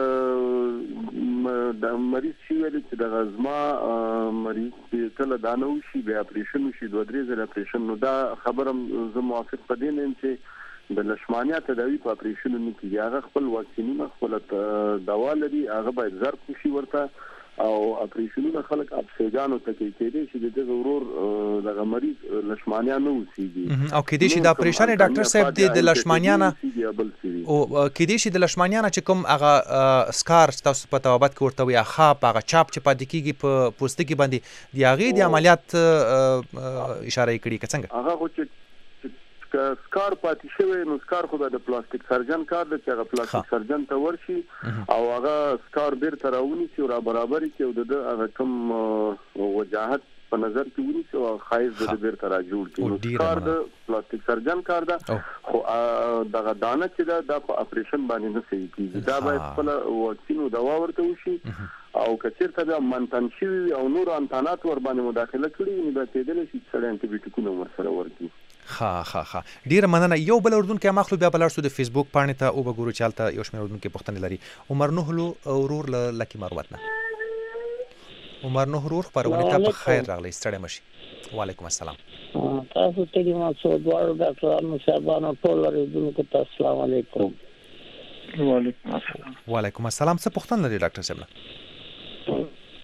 د مریض شي ویل چې دغه ازما مریض چې کله دانه وشي بیا اپریشن وشي دوه درې ځله اپریشن نو دا خبرم زه موافق پدې نه چې د لشمانیا تداوی په اپریشن نه کیږي هغه خپل واکسینونه خپل دوا لري هغه باید ضرب شي ورته او اپریشنونه خلک اپسیجانو ته کې کېدي چې د ضرور دغه مریض لشمانیا نه وسیږي او کې دي چې د اپریشن ډاکټر صاحب د لشمانیا نه او کې دي چې د لشمانیا نه چې کوم هغه سکار تاسو په توابت کې ورته وي خاپ هغه چاپ چې پاتې کیږي په پوستکي باندې دی هغه د عملیات اشاره کړي که څنګه هغه خو چې سکار پاتې شوی نو سکار خو د پلاستیک سرجن کار دی چې هغه پلاستیک سرجن ته ورشي او هغه سکار بیرته راونی چې را برابر کړي او د هغه کوم وجاهت په نظر کې ونیسي او خایز د بیرته را جوړ کړي. کار د پلاستیک سرجن کار ده خو دغه دانه چې ده دا په اپریشن باندې نه صحیح کیږي. دا باید خپل واکسین او دوا ورته وشي او کچیرته دا منتن شوي او نور امکانات ور باندې مداخله کړي نو دا کېدلی شي چې سړی انټي بیوټیکونه ورسره ورکړي. ها ها ها ډیره مننه. یو بل اردن کې مخلو بیا بلار سو د فیسبوک پاڼې ته او بګورو چالت یو شمېر اردن کې پښتنه لري. عمر نوحلو اورور لکی مروت نه عمر نوحرور خبرونه ته په خیر راغلی ستړي مشي. وعلیکم السلام. تاسو ته دې ما څو دوه ډاکټرانو صاحبانو ټول اردن کې السلام علیکم. وعلیکم السلام. وعلیکم السلام. څه پښتنه لري ډاکټر صاحب؟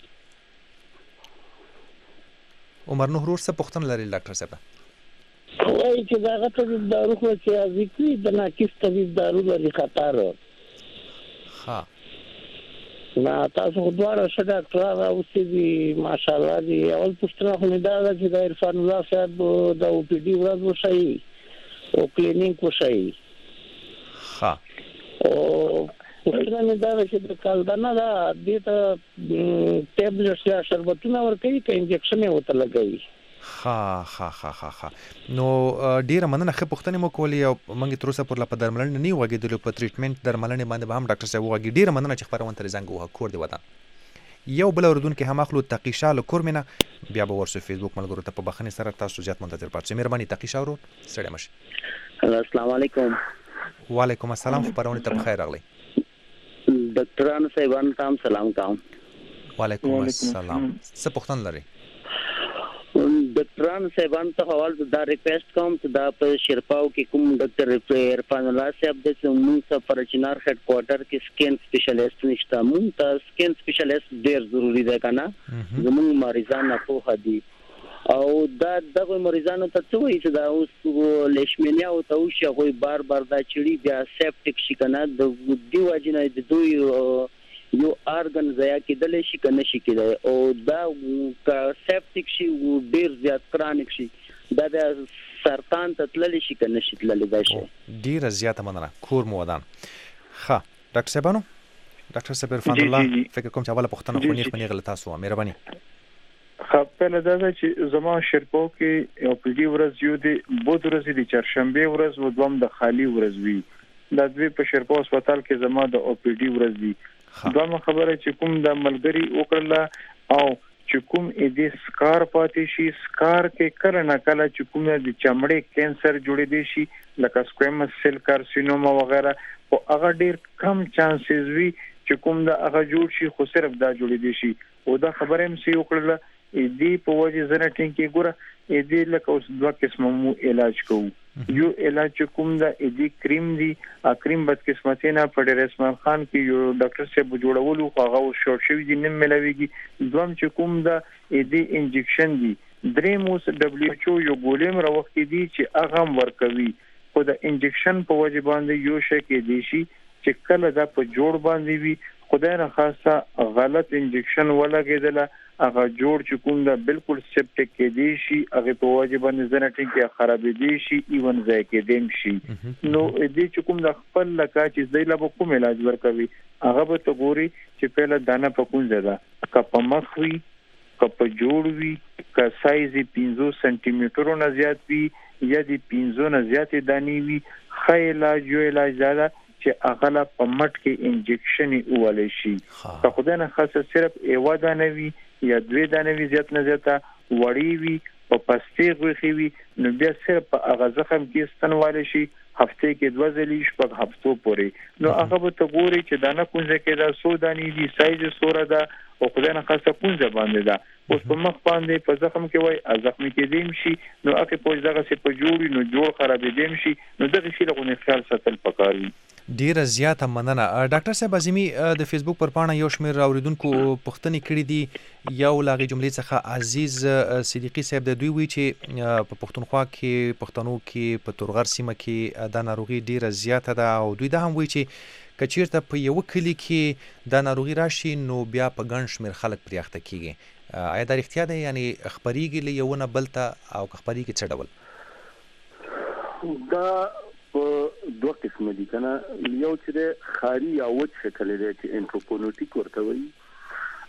عمر نوحرور څه پښتنه لري ډاکټر صاحب؟ وایي چې دا غته د دارو خو چې ذکر د ناقص طبيب دارو لري خطر. ها نه تاسو خو دواره ښه ډاکټران اوسئ دي ماشاءالله دي. اول پوښتنه خو مې دا ده چې د عرفان الله صاحب د او پی ډي ورځ وښایي او کلینیک وښایي. ها او پوښتنه مې دا ده چې د کالدانه دا دې ته ټیبلټس یا شربتونه ورکوي که انجکشن یې ورته لګوي؟ ها ها ها ها ها نو ډیره مننه. ښه پوښتنې مو کولې او موږ تر اوسه پورې په درملنه نه وغږېدلو په ټریټمنټ درملنې باندې به هم ډاکټر صاحب وغږي. ډیره مننه چې خبرونه ترې زنګ ووهه. کور دې ودان. یو بل اردن کې هم اخلو تقیشا له کورمنه بیا به ورسو فیسبوک ملګرو ته په بخښنې سره تاسو زیات منتظر پاتې. مهرباني تقیشا ورو ستړي مشي. السلام علیکم. وعلیکم السلام. خبرونه ته په خیر راغلی. ډاکټرانو صاحبانو ته هم سلام کوم. وعلیکم السلام. څه پوښتنه لري؟ ډاکټرانو صاحبانو ته حواله دا ریکویسټ کوم چې دا په شرپاو کې کوم ډاکټر عرفان الله صاحب د موږ ته فرچنار هډ کوارټر کې سکین سپیشلیست نشته. موږ ته سکین سپیشلیست ډیر ضروری دی کنه. زموږ مریضان په هدي او دا دغه مریضانو ته څه وایي چې دا اوس لیشمینیا او ته وشي غوي بار بار دا چړي بیا سیپټیک شي کنه د دی واجنه د دوی یو ارګن ضایع کېدل شي کنه شي کېدای او دا سیپټیک شي ډیر زیات کرانیک شي دا د سرطان ته تللی شي کنه شي تللی دا شي. ډیر زیات مننه. کور مو ودان. ها ډاکټر صاحبانو ډاکټر صاحب عرفان الله فکر کوم چې اوله پښتنه خو نیخ منی غل تاسو مهرباني. خپل دا چې زما شرپو کې او پی ډي ورځ یو دی بود ورځ دی چهارشنبه ورځ و دوم د خالی ورځ وی. دا دوی په شرپو هسپتال کې زما د او پی ډي ورځ دی. دومره خبره چې کوم د ملګری وکړه او چې کوم دې سکار پاتې شي سکار کې کله نه کله چې کوم د چمړې کینسر جوړې دي شي لکه سکویمس سیل کارسینوما وغیرہ او هغه ډیر کم چانسز وي چې کوم د هغه جوړ شي خو صرف دا جوړې دي شي او دا خبره هم سي وکړه دې په وجه زنه ټینګي ګوره دې لکه اوس دوه قسمه مو علاج کوو. یو علاج کوم دا دې کریم دی ا کریم بد قسمتي نه په ډیر اسمان خان کې یو ډاکټر صاحب جوړولو هغه شورت شوی دي نه ملويږي. دوم چې کوم دا دې انجکشن دی درې موس دبليو ایچ او یو ګولیم راوخت دي چې هغه ورکوي خو دا انجکشن په وجه باندې یو شي کې دي شي چې کله دا په جوړ باندې وي خدای نه خاصه غلط انجکشن ولګیدل هغه جوړ چې کوم دا بالکل سیپټیک کې دی شي هغه په وجه باندې زنه ټینګه خراب دي شي ایون ځای کې دیم شي. نو دې چې کوم دا خپل لکه چې زیلا به کوم علاج ورکوي هغه به ته ګوري چې پهله دانه پکون زده کپ مخ وي کپ جوړ وي ک سایز پنځه سانتي مترو نه زیات وي یا د پنځه نه زیات دانی وي خې علاج یو علاج زده چې اغلا په مټ کې انجکشن وولې شي. که خدای نه خاصه صرف ایوا دانه وي یا دوی دانه وی زیات نه زیاته وړي وي او پستې غوخي وي نو بیا صرف په هغه زخم کې ستنواله شي هفته کې دوه ځلې شپږ هفتو پورې نو هغه به ته ګوري چې دانه کونځه کې دا سو دانی دي سایز سوره ده او خدای نه خاصه کونځه باندې ده اوس په مخ باندې په زخم کې وای زخم کې دیم شي نو هغه په دغه څه په جوړي نو جوړ خرابې دیم شي نو دغه شی له خیال ساتل پکاري. ډیره زیاته مننه. ډاکټر صاحب عظیمی د فیسبوک پر پاڼه یو شمېر اوریدونکو پوښتنې کړې دي یو لاغي جملې څخه عزیز صدیقی صاحب د دوی وی چې په پښتونخوا کې پښتنو کې په تورغر سیمه کې د ناروغي ډیره زیاته ده او دوی دا هم وی چې کچیرته په یو کلی کې د ناروغي راشي نو بیا په ګڼ شمېر خلک پرې اخته کیږي. آیا دا رښتیا ده یعنی خبريږي له یو نه بلته او خبريږي څه ډول؟ دا په دوه قسمه دي کنه یو چې خاري یا وچ شکل لري چې انټروپونوټیک ورته وایي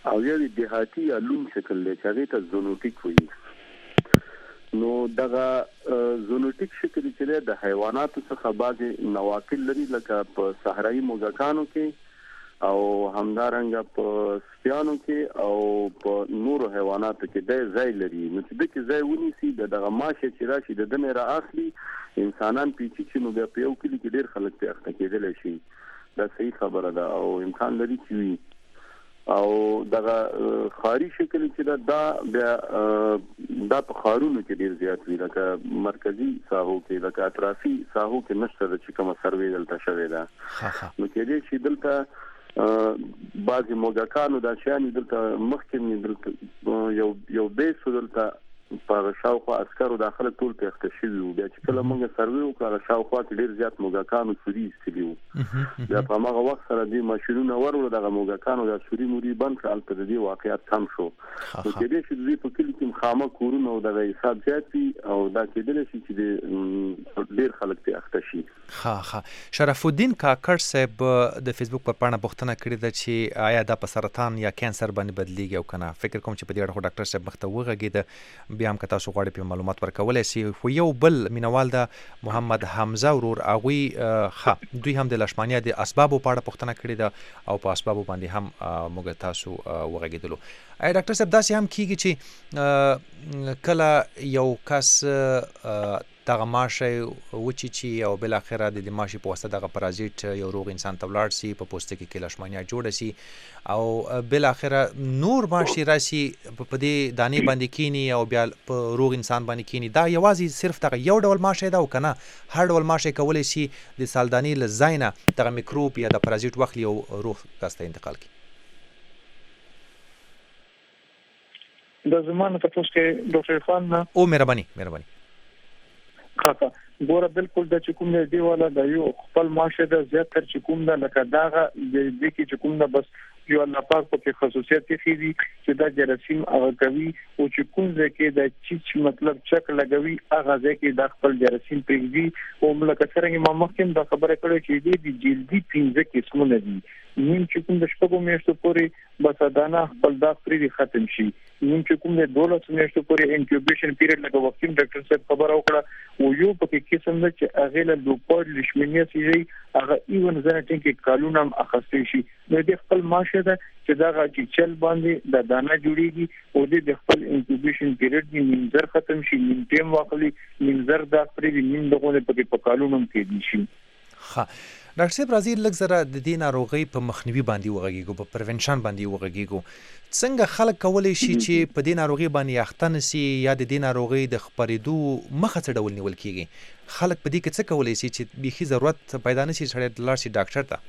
او یا د دهاتي یا لون شکل دی چې هغه ته زونوټیک وایي. نو دغه زونوټیک شکل چې د حیواناتو څخه بعضې نواقل لري لکه په صحرایي موږکانو کې او همدارنګه په سپیانو کې او په نورو حیواناتو کې د ځای لري. نو چې د کې ځای ونیسي د دغه ماشه چې راشي د دنه را اخلي انسانان پیچي چې نو بیا په یو کلی کې ډیر خلک په اخته کېدل شي. دا صحیح خبره ده او امکان لري چې وي. او دغه خاري شکل چې دا بیا دا په خارونو کې ډیر زیات وي لکه مرکزی ساحو کې لکه اطرافي ساحو کې نشته چې کوم سروې دلته شوی ده. نو کې دې چې دلته بعضی موږکانو دا شیان دلته مخکې دلته یو یو بیس دلته په شاوخوا عسکرو داخله ټول په اخته شوي وو. بیا چې کله موږ سروې وکړو شاوخوا کې ډیر زیات موږکانو سوري ایستلي وو. بیا په هغه وخت سره دې ماشینونه ورول دغه موږکانو د سوري موري بند کړل تر دې واقعیت کم شو. نو کې دې چې دې په کلی کې خامه کورونه او دغه حساب زیات وي او دا کېدل شي چې ډیر خلک په اخته شي. ها ها شرف الدین کاکړ صاحب د فیسبوک په پاڼه پوښتنه کړې ده چې آیا دا په سرطان یا کانسر باندې بدلیږي او کنه. فکر کوم چې په دې اړه ډاکټر صاحب مخته وغږېده بیا هم که تاسو غواړئ په معلومات ورکولای شي. خو یو بل مینوال ده محمد حمزه ورور هغوی ښه دوی هم د لشمانیا د اسبابو په اړه پوښتنه کړې ده او په اسبابو باندې هم موږ تاسو وغږېدلو. آیا ډاکټر صاحب داسې هم کیږي چې کله یو کس دغه ماشه وچیچي او بل اخره د ماشي په واسطه دغه پرازیت یو روغ انسان ته ولاړ سي په پوستکي کې لشمانیا جوړ سي او بل اخره نور ماشي راسي په دې دانې باندې کینی او بیا په روغ انسان باندې کینی. دا یوازې صرف دغه یو ډول ماشه ده او کنه هر ډول ماشه کولای شي د سالدانی له ځای نه دغه میکروب یا د پرازیت واخلي او روغ کس ته انتقال کړي. د زمانه تاسو کې ډاکټر خان نه او مهرباني مهرباني کاکا ګوره بالکل د چکم دی والا د یو خپل ماشه د زیاتره چکم د لکه داغه د دې کې چکم د بس یو الله پاک په خصوصیت کې دي چې دا جراثیم هغه کوي او چکم ځکه د چیچ مطلب چک لګوي هغه ځکه د خپل جراثیم پیږي او ملک څنګه ما مخکې د خبره کړې چې د جلدي پنځه قسمونه دي. نیم چکم د شپږو میاشتو پورې بس دانا خپل دا پری ختم شي. نیم چکم د دولس میاشتو پورې انکیوبیشن پیریډ لکه وخت ډاکټر صاحب خبر او کړه او یو پکې قسم د چې هغه له لوپاډ لشمنیا سي هغه ایون زنه ټینګ کالونه هم اخستې شي. نو د خپل ماشه ده چې دا غاچي چل باندې د دانا جوړيږي او د خپل انکیوبیشن پیریډ د منځر ختم شي نیم ټیم واخلي منځر دا پرې د نیم دغه په په کالونه هم کې شي. ها ډاکټر صاحب راځي لږ زره د دې ناروغۍ په مخنیوي باندې وغږیږو په پریونشن باندې وغږیږو. څنګه خلک کولی شي چې په دې ناروغۍ باندې اخته نشي یا د دې ناروغۍ د خپرېدو مخه څه ډول نیول کیږي؟ خلک په دې کې څه کولی شي چې بیخي ضرورت پیدا نشي سړی لاړ شي ډاکټر ته؟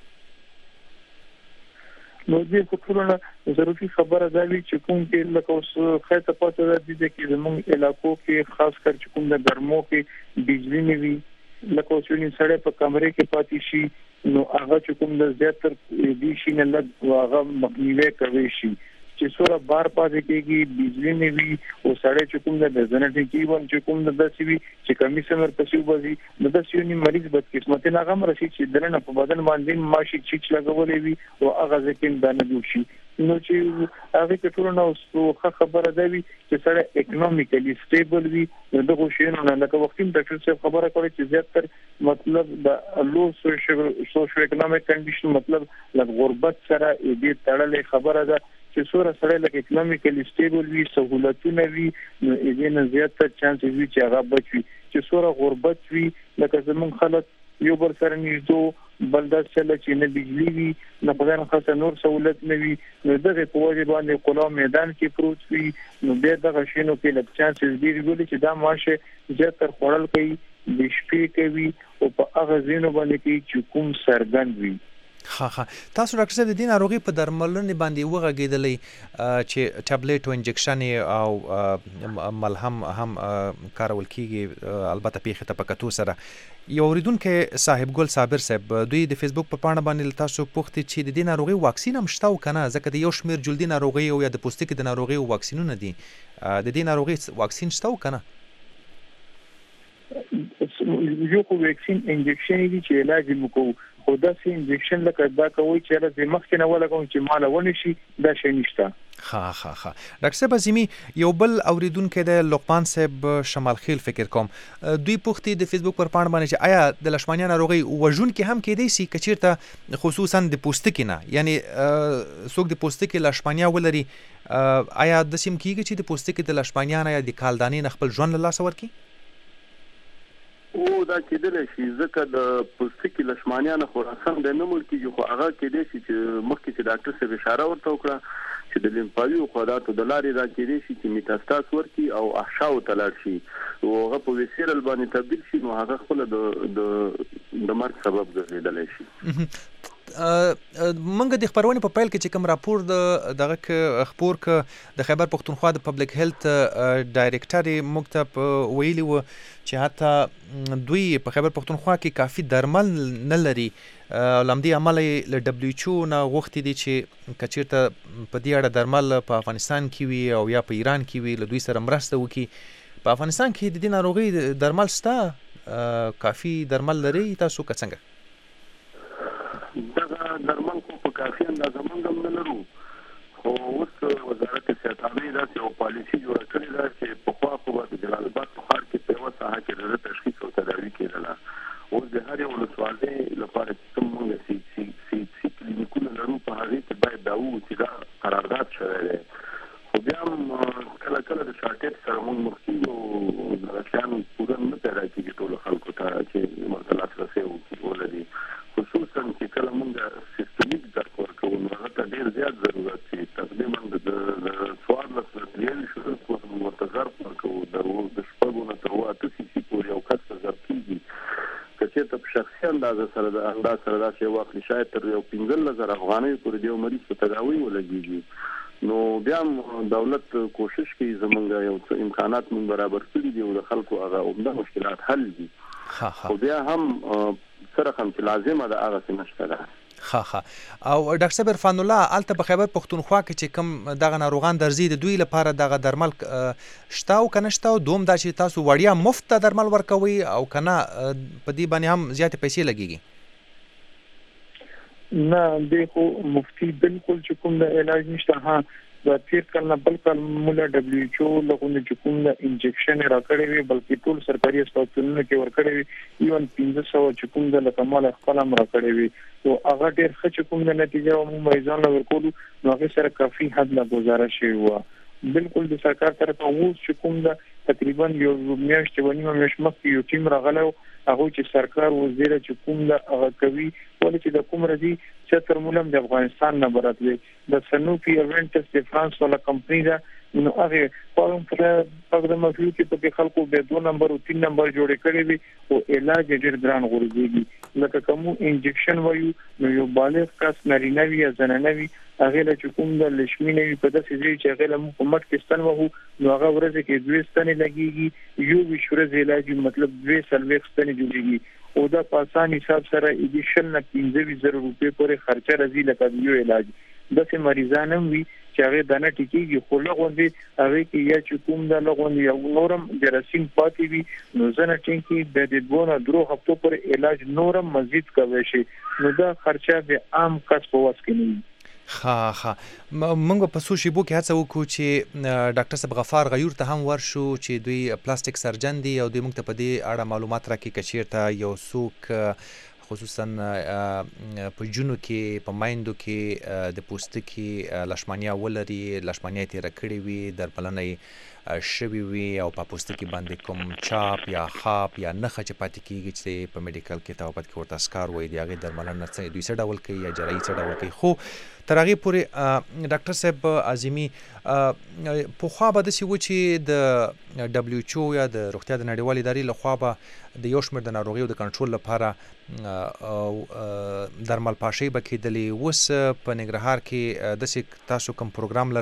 نو دې په ټولنه ضروري خبره ده چې کوم کې لکه اوس خیته پاتې ده چې زموږ علاقو کې خاص کر چې کوم د ګرمو کې بجلی نه وي لکه اوسونی سړی په کمرې کې پاتې شي نو هغه چې کوم د زیاتر دي شي نه لږ هغه مخنیوي کوي شي چې سوره بار پاتې کېږي بجلی نه وي او سړی چې کوم د ځنټي کې ون چې کوم د داسې وي چې کمیشنر پسې وځي نو داسې یو مریض بد قسمت نه غم راشي چې دنه په بدن باندې ماشي چیچ لګولې وي او هغه ځکه دانه جوړ شي. نو چې هغه کې ټول نو څه خبره ده وي چې سره اکونومیکلی سټیبل وي دغه شینو نه لکه وخت ډاکټر صاحب خبره کوي چې زیاتره مطلب د لو سوشو اکونومیک کنډیشن مطلب د غربت سره دې تړلې خبره ده چې سوره سره لکه اکونومیکلی سټیبل وي سہولتونه وي نو دې نه زیاتره چانس وي چې هغه بچي چې سوره غربت وي لکه زمون خلک یو بل سره نږدې بلدات چله چې نه بجلی وي نه په ځان خاصه نور سہولت نه وي نو دغه په وجه باندې قلا میدان کې پروت وي نو بیا دغه شینو کې لږ چانس دی ویل چې دا ماشه زیاتره خورل کوي د شپې کوي او په هغه ځینو باندې کې چې کوم سرګند وي. ها ها تاسو ډاکټر صاحب د دې ناروغي په درملنې باندې وغږېدلې چې ټابلیټ او انجکشن او ملهم هم کارول کیږي البته پیښه ته پکاتو سره یو اوریدونکو صاحب ګل صابر صاحب دوی د فیسبوک په پاڼه باندې تاسو پوښتنه چې د دې ناروغي واکسین هم شته او کنه ځکه د یو شمیر جلدي ناروغي او یا د پوستکي د ناروغي واکسینونه دي د دې ناروغي واکسین شته او کنه؟ یو کو واکسین انجکشن دي چې علاج وکړو خو خو دا سي انجکشن لکه دا کوي چې راځي مخکې نه ولګوم چې مال ونه شي دا شي نشته. ها ها ها ډاکټر صاحب عظیمی یو بل اوریدونکو د لقمان صاحب شمال خیل فکر کوم دوی پوښتې د فیسبوک پر پاڼه باندې چې آیا د لشمانیا ناروغي وژون کې هم کېدای شي کچیرته خصوصا د پوستکي نه یعنی څوک د پوستکي لشمانیا ولري آیا د سیم کېږي چې د پوستکي د لشمانیا نه یا د کالدانې نه خپل ژوند له لاسه ورکړي؟ او دا کېدلی شي ځکه د پوستکي لشمانیا نه خراسان د نه مړ کېږي خو هغه کېدای شي چې مخکې چې ډاکټر صاحب اشاره ورته وکړه چې د لیمفاوي خواړاتو د لارې دا کېدای شي چې میتاستاز ورکړي او احشاو ته لاړ شي او هغه په ویسیرل باندې تبدیل شي نو هغه خپل د د د مرګ سبب ګرځېدلی شي. منګه د خبرونه په پیل کې چې کوم راپور د دغه خبر ک د خیبر پختونخوا د پبلک هیلث ډایریکټر مکتب ویلی و چې حتی دوی په خیبر پختونخوا کې کافي درمل نه لري لمدي عمل له دبليو ایچ او نه غوښتي دي چې کچیرته په دې اړه درمل په افغانستان کې وي او یا په ایران کې وي له دوی سره مرسته وکړي. په افغانستان کې د دې ناروغي درمل شته کافي درمل لري تاسو څنګه؟ دغه درمل خو په کافي اندازه موږ هم نه لرو خو اوس وزارت صحت دا یو پالیسي جوړه کړې ده چې پخوا خو به د جلال آباد په ښار کې په یوه ساحه کې د تشخیص او تداوي کېدله. اوس د هرې ولسوالۍ لپاره چې کوم موږ سي سي سي سي کلینیکونه لرو په هغې کې باید دا وو چې دا قرارداد شوی دی خو بیا هم کله کله د شارټیج سره موږ مخ کېږو او دغه شیان پوره نه پیدا کېږي ټولو خلکو ته چې ورته لاسرسی وکړي ولري خصوصا چې کله موږ سیستمیک درک ورکوو نو هغه ته ډېر زیات ضرورت دی تقریبا د څوارلس درېیمې شروع پورې ورته ضرب ورکوو د شپږو نه تر اوه اته سیسي پورې یو کس ته ضرب کېږي که چېرته په شخصي اندازه سره د انداز سره داسې یو واخلي شاید تر یو پنځلس زره افغانیو پورې د یو مریض په تداوي ولګېږي نو بیا هم دولت کوشش کوي زمونږ یو څه امکانات مونږ برابر کړي دي او د خلکو هغه عمده مشکلات حل دي خو بیا هم سره هم چې لازمه ده هغه څه نشته ده. ها ها او ډاکټر صاحب عرفان الله الته په خیبر پختونخوا کې چې کوم دغه ناروغان درځي د دوی لپاره دغه درمل شته او کنه شته او دوم دا چې تاسو وړیا مفت درمل ورکوي او کنه په دې باندې هم زیاتې پیسې لګيږي؟ نه دیکھو مفتی بالکل چې کوم د علاج نشته. ها د تیر کال نه بل کال مولا دبليو ایچ او لغونه چې کوم د انجکشن راکړی وي بلکې ټول سرکاري هسپتالونو کې ورکړی وي ایون پنځه سوه چې کوم د لکمال خپل هم راکړی وي او هغه ډېر ښه چې کوم د نتیجه مو مریضان له ورکولو نو هغه سره کافي حد لا گزارش شوی و. بالکل د سرکار طرفه اوس چې کوم د تقریبا یو میاشتې ونیمه میاشت مخکې یو ټیم راغلی هغه چې سرکار وزیر چې کوم د هغه کوي ولې چې د کوم راځي چې تر مولم د افغانستان نه براتلی د سنوفي ایونټس د فرانس ولا کمپنی دا نو هغه په په د مفهوم کې په خلکو به دوه نمبر او تین نمبر جوړ کړی وي او علاج ډېر ګران غوړيږي لکه کوم انجکشن وایو نو یو بالغ کس نارینه وي یا زنانه وي هغه له کوم د لشمینه وي په داسې ځای چې هغه له حکومت کې ستن وو نو هغه ورځ کې دوه ستنې لګيږي یو وشورز علاج مطلب دوه سلويخ ستنې جوړيږي او دا په اسان حساب سره ایډیشن نه پنځه زره روپے پورې خرچه راځي لکه یو علاج داسې مریضان هم وي چې هغه دانه ټیکيږي خو لغوندي هغه کې یا چې کوم د لغوندي یو نورم جراثیم پاتې وي نو زنه ټینګي د دې دوه درو هفتو پر علاج نورم مزید کوي شي نو دا خرچه به عام کس په واس کې نه. ها ها موږ په سوشي بو کې هڅه وکړو چې ډاکټر صاحب غفار غیور ته هم ورشو چې دوی پلاستیک سرجن دي او دوی موږ ته په دې اړه معلومات راکړي کچیرته یو څوک خصوصا په جنو کې په مایندو کې د پوستکي لشمانیا ولري لشمانیا تیر کړی وي درملنه شوی وي او په پوستکي باندې کوم چاپ یا خاپ یا نخه چې پاتې کیږي چې په میډیکل کې تاوبت کې ورته اسکار وي دی هغه درملنه څه دوی څه ډول کوي یا جراحي څه ډول کوي خو تر هغه پورې ډاکټر صاحب عظیمی په خوا به داسې و چې د دبليو ایچ او یا د روغتیا د نړیوالې ادارې لخوا به د یو شمېر د ناروغیو د کنټرول لپاره درمل پاشي به کېدلې اوس په ننګرهار کې داسې تاسو کوم پروګرام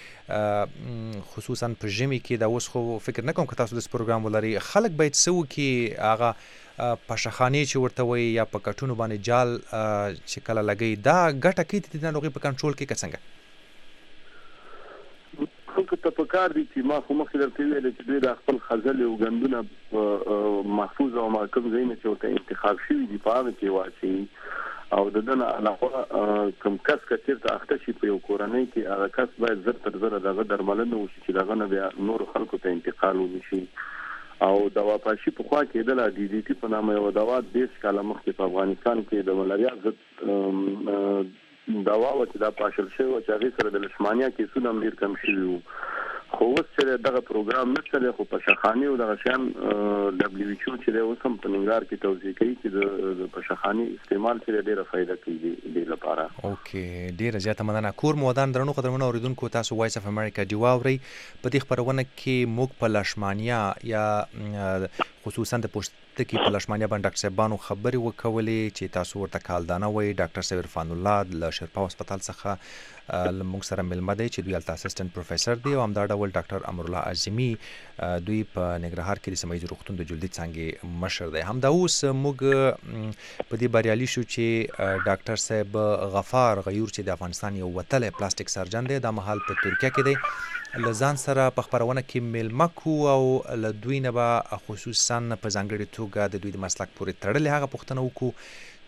لرئ خصوصا په ژمي کې دا اوس خو فکر نه کوم که تاسو داسې پروګرام ولرئ خلک باید څه وکړي هغه پاشخانې چې ورته وایي یا په کټونو باندې جال چې کله لګوي دا ګټه کوي د ناروغۍ په کنټرول کې که څنګه؟ خلکو ته پکار دي چې ما خو مخکې درته ویل چې دوی د خپل خځلې او ګندونه محفوظ او محکم ځایونه چې ورته انتخاب شوي دي په هغه کې واچوي او د دنه علاوه کوم کس کثیر ته اخته شي په یو کورنۍ کې هغه کس باید زر تر زر دغه درملنه وشي چې دغه نه بیا نور خلکو ته انتقال ونشي. او دوا پاشي په خوا کې د ډي ډي ټي په نامه یو دوا د دیش کاله مخکې په افغانستان کې د ملاریا ضد دوا و چې دا پاشل شوی و چې هغې سره د لشمانیا کیسونه هم ډېر کم شوي وو. خو اوس چې دغه پروګرام نشته دی، خو په شخاني او دغه شیان ډبلیو ایچ او چې دی اوس هم په ننګرهار کې توضیح کوي چې د په شخاني استعمال چې ډېره فایده کوي دې لپاره. اوکې، ډېره زیاته مننه. کور مو ودان درنو قدرمنو اوریدونکو، تاسو وایس اف امریکا دی واورئ. په دې خپرونه کې موږ په لشمانیا یا خصوصا د پوستکي په لشمانیا باندې ډاکټر صاحبانو خبرې وکولې چې تاسو ورته کالدانه وایي. ډاکټر صاحب عرفان الله له شرپا هسپتال څخه موږ سره ملمه دی چې دوی هلته اسسټنټ پروفیسر دی، او همدا ډول ډاکټر امرالله اعظمي دوی په ننګرهار کې د سیمه ییز روغتون د جلدي څانګې مشر دی. همدا اوس موږ په دې بریالي شو چې ډاکټر صاحب غفار غیور چې د افغانستان یو وتلی پلاستیک سرجن دی، دا مهال په ترکیه کې دی، له ځان سره په خپرونه کې میلمه کو او له دوی نه به خصوصا په ځانګړې توګه د دوی د مسلک پورې تړلې هغه پوښتنه وکړو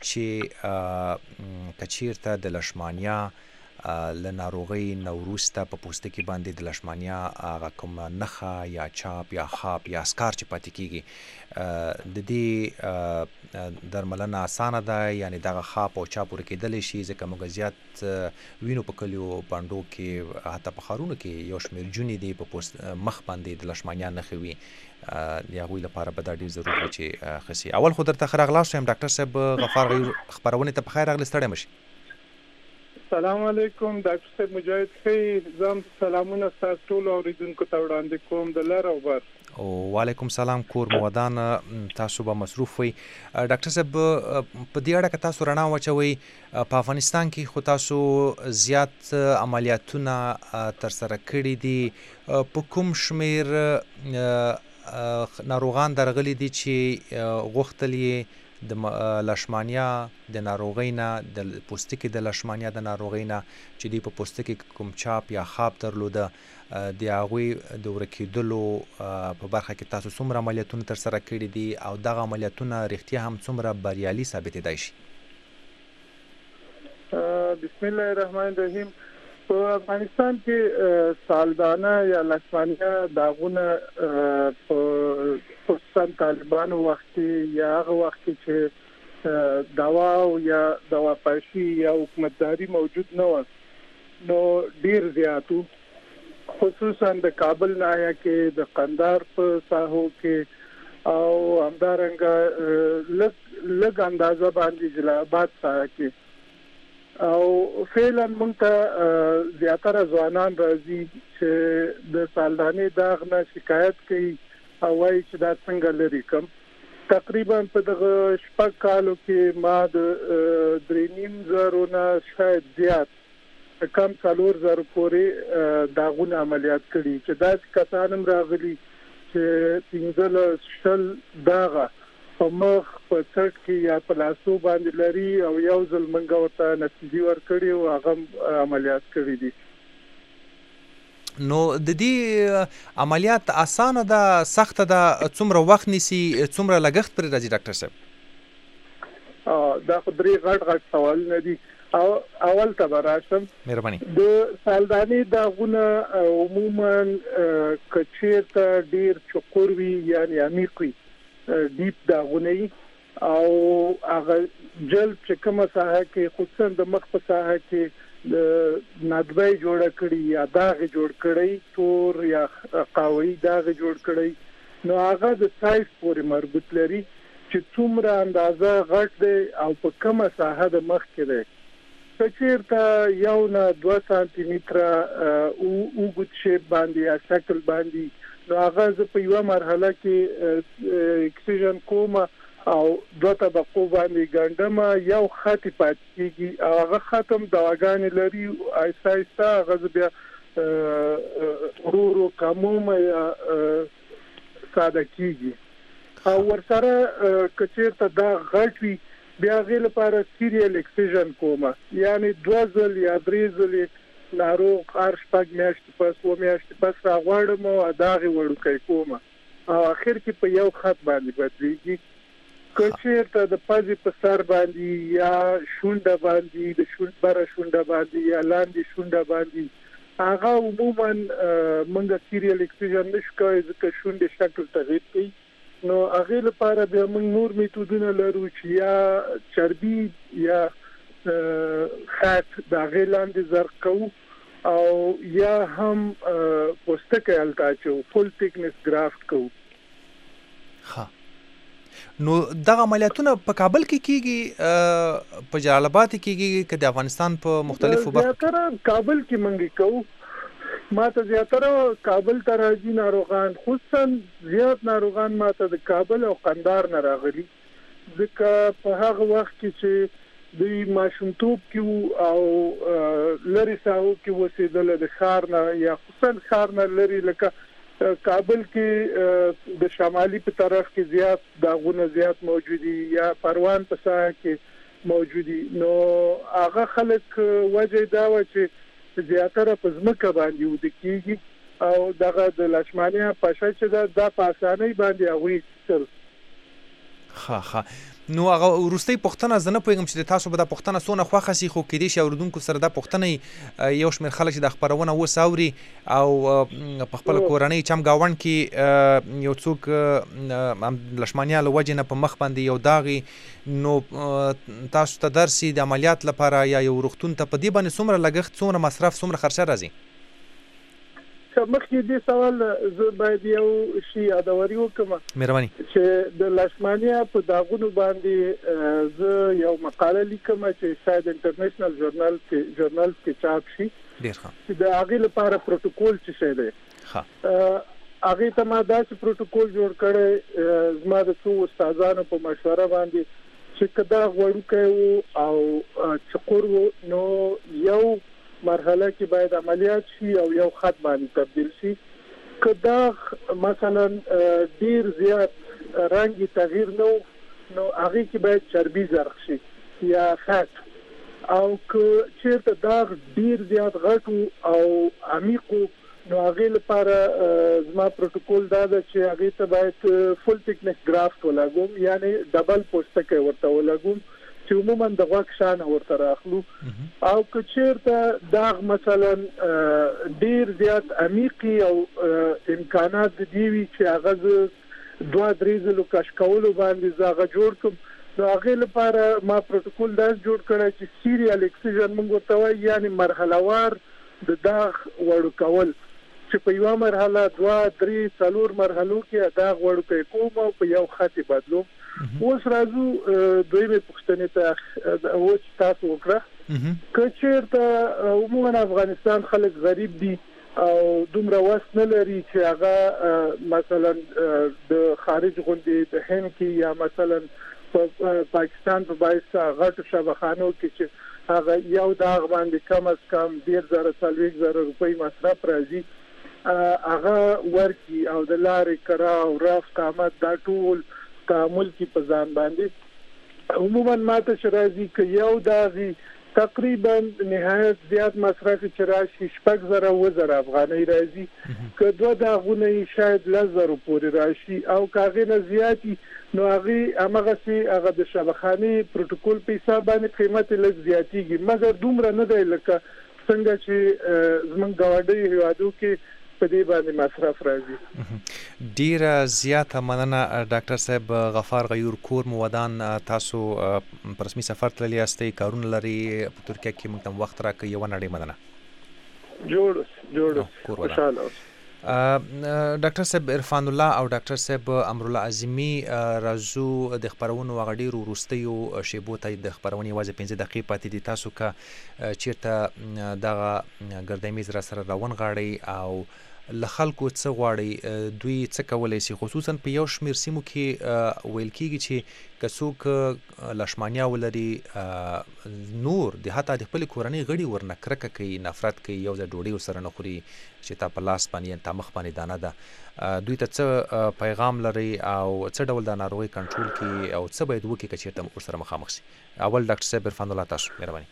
چې که چیرته د لشمانیا له ناروغۍ نه وروسته په پوستکي باندې د لشمانیا هغه کومه نښه یا چاپ یا خاپ یا سکار چې پاتې کیږي، د دې درملنه اسانه ده؟ یعنی دغه خاپ او چاپ ورکېدلی شي؟ ځکه موږ زیات وینو په کلیو بانډو کې، حتی په ښارونو کې یو شمېر جونې دي په پوست مخ باندې د لشمانیا نښې وي، د هغوی لپاره به دا ډېر ضروري وي چې ښه سي. اول خو درته ښه راغلاست وایم ډاکټر صاحب غفار غیور، خپرونې ته په خیر راغلې، ستړی مه شي. سلام علیکم ډاکټر صاحب، مجاهد ښه زم سلامونه ستاسو ټولو اوریدونکو ته وړاندې کوم د لر او بر. وعلیکم سلام، کور مو ودان، تاسو به مصروف وئ. ډاکټر صاحب په دې اړه که تاسو رڼا واچوئ، په افغانستان کې خو تاسو زیات عملیاتونه ترسره کړي دي، په کوم شمېر ناروغان درغلي دي چې غوښتل یې د لشمانیا د ناروغۍ نه، د پوستکي د لشمانیا د ناروغۍ نه چې دوی په پوستکي کوم چاپ یا خاپ درلوده، د هغوی د ورکېدلو په برخه کې تاسو څومره عملیاتونه ترسره کړي دي او دغه عملیاتونه رښتیا هم څومره بریالي ثابتېدای شي؟ بسم الله الرحمن الرحیم. په افغانستان کې سالدانه یا لشمانیا داغونه په خصوصا طالبانو وخت یا هغه وخت چې دوا او یا دوا پاشي یا حکومتداري موجود نه و، نو ډیر زیاتو، خصوصا د کابل ناحیه کې، د قندهار په ساحو کې، او همدارنګه لږ لږ اندازه باندې جلا آباد ساحه کې. او فعلا مونږ ته زیاتره ځوانان راځي چې د سالدانې داغ نه شکایت کوي او وایي چې دا څنګه لري کم. تقریبا په دغه شپږ کالو کې ما د درې نیم زرو نه شاید زیات کم څلور زرو پورې داغونه عملیات کړي، چې داسې کسان هم راغلي چې پنځلس شل داغه په مخ په څټ کې یا په لاسو باندې لري، او یو ځل موږ ورته نتیجې ورکړي او هغه عملیات کړي دي. نو د دې عملیات اسانه ده، سخته ده؟ څومره وخت نیسي؟ څومره لګښت پرې راځي ډاکټر صاحب؟ دا خو درې غټ غټ سوالونه دي. او اول ته به راشم. مهرباني. د سالدانې داغونه عموما که چېرته ډېر چقور وي یعنې عمیق وي، ډیپ داغونه وي، او هغه جلد چې کومه ساحه کې خصوصا د مخ په ساحه کې د ندبه جوړه کړي یا داغ جوړ کړي، تور یا قهوه‌ای داغ جوړ کړي، نو هغه د سایز پورې مربوط لري چې څومره اندازه غټ دی او په کومه ساحه د مخ کې دی. که چېرته یو نه دوه سانتي متره اوږد شیپ باندې یا شکل باندې، نو هغه زه په یوه مرحله کې اکسیژن کوم او دوه طبقو باندې ګنډم، یو خط پاتې کېږي او هغه خط هم دواګانې لري، آهسته آهسته هغه زه بیا ورو ورو کموم یا ساده کېږي. او ورسره که چېرته دا غټ وي، بیا هغې لپاره سیریل اکسیژن کوم، یعنې دوه ځل یا درې ځلې ناروغ هر شپږ میاشتې پس اووه میاشتې پس راغواړم او د هغې وړوکی کوم، او اخر کې په یو خط باندې بدلېږي. کچېرته د پزې په سر باندې یا شونډه باندې د شونډ بره شونډه باندې یا لاندې شونډه باندې هغه عموما موږ سیریل اکسیژن نشو کولی ځکه شونډې شکل تغیر کوي. نو هغه لپاره بیا موږ نور میتودونه لرو چې یا چربي یا خاط د هغه لاندې زرق کوو او یا هم پوستکی هلته اچوو، فول تیکنس ګرافټ کوو. ها نو دغه عملیاتونه په کابل کې کیږي، په جلال آباد کې کیږي که د افغانستان په مختلفو برخو؟ زیاتره کابل کې موږ کوو. ما ته زیاتره کابل ته راځي ناروغان، خصوصا زیات ناروغان ما ته د کابل او قندهار نه راغلي، ځکه په هغه وخت کې چې دوی ماشومتوب کې او لرې ساحو کې اوسېدل د ښار نه یا خصوصا ښار نه لرې، لکه کابل کې د شمالي په طرف کې زیات داغونه زیات موجودي یا پروان په ساحه کې موجودي. نو هغه خلک وجه دا و چې زیاتره په ځمکه باندې ود کېږي او دغه د لشمانیا پاشه چې دا د پاساني باندې هغوی سر. ها ها نو هغه وروستۍ پوښتنه زه نه پوهېږم چې تاسو به دا پوښتنه څونه خوښه سي، خو کېدای شي اورېدونکو سره دا پوښتنه یو شمېر خلک چې دا خپرونه اوس اوري او په خپله کورنۍ چمګاونډ کې یو څوک لشمانیا له وجې نه په مخ باندې یو داغي، نو تاسو ته درسي د عملیات لپاره یا یو روغتون ته په دې باندې څومره لګښت، څومره مصرف، څومره خرچه راځي؟ مخکې دې سوال زه باید یو شی یادوري وکړم. مهرباني. چې د لشمانیا په داغونو باندې زه یو مقاله لیکم چې شاید انټرنیشنل ژورنال کې ژورنال کې چاپ شي. ډېر ښه. چې د هغې لپاره پروتوکول چې شی دی، هغې ته ما داسې پروتوکول جوړ کړی زما د څو استادانو په مشوره باندې چې که دا غوړوکی و او چقور و نو یو مرحله کې باید عملیات شي او یو خط باندې تبدیل شي. که دا مثلا ډیر زیات رنګ تغییر نو نو هغه کې باید چربي زرق شي یا خط، او که چیرته دا ډیر زیات غټو او عمیقو نو هغه لپاره زما پروتوکول دا ده چې هغه ته باید فول تیکنس ګرافټ ولګوم، یعنی ډبل پوستکی ورته ولګوم چې عموما د غوږ شانه ورته راخلو. او که چیرته داغ مثلا ډیر زیات عمیقي او امکانات د دې وي چې هغه دوه درې ځلو کش کولو باندې زه هغه جوړ کړم، نو هغې لپاره ما پروتوکول داسې جوړ کړی چې سیریل اکسیژن موږ ورته وایي، یعنې مرحله وار د داغ وړو کول چې په یوه مرحله دوه درې څلور مرحلو کې داغ وړوکی کوم او په یو خط یې بدلوم. اوس راځو دویمې پوښتنې ته، اوس تاسو وکړه که چېرته عموما افغانستان خلک غریب دي او دومره وس نه لري چې هغه مثلا د خارج غوندې د هند کې یا مثلا په پاکستان په باعث غټو شبخانو کې چې هغه یو داغ باندې کم از کم ډېر زره څلوېښت زره روپۍ مصرف راځي، هغه ورکي او د لارې کرا او رفت قامت دا ټول تعامل کی په ځان باندې عموما ماته چې راځي که یو داغي تقریبا نهایت زیات مصرف چې راشي شپږ زره اووه زره افغانۍ راځي، که دوه داغونه یې شاید لس زرو پورې راشي، او که هغې نه زیاتي نو هغې همغسې هغه د شبخانې پروتوکول په حساب باندې قیمت یې لږ زیاتېږي، مګر دومره نه دی لکه څنګه چې زموږ ګاونډیو هېوادو کې په دې باندې مصرف راځي. ډیره زیاته مننه ډاکټر صاحب غفار غیور کور مو ودان. تاسو په رسمي سفر تللی یاستئ، کارونه لري په ترکیه کې، موږ ته وخت راکړئ، یوه نړۍ مننه. جوړ اوس جوړ اوس خوشحاله اوس. ډاکټر صاحب عرفان الله او ډاکټر صاحب امرالله عظیمي راځو د خپرونو هغه ډېرو وروستیو شیبو ته د خپرونې یوازې پنځه دقیقې پاتې دي. تاسو که چیرته دغه ګردی میز را سره راونغاړئ او له خلکو څه غواړئ، دوی څه کولی شي، خصوصا په یو شمېر سیمو کې ویل کېږي چې که څوک لشمانیا ولري نور د حتی د خپلې کورنۍ غړي ورنه کرکه کوي، نفرت کوي، یو ځای ډوډۍ ورسره نه خوري چې تا په لاس باندې تا مخ باندې دانه ده. دوی ته څه پیغام لري او څه ډول د ناروغۍ کنټرول کوي او څه باید وکړي که چېرته ورسره مخامخ شي؟ اول ډاکټر صاحب عرفان الله، تاسو مهرباني.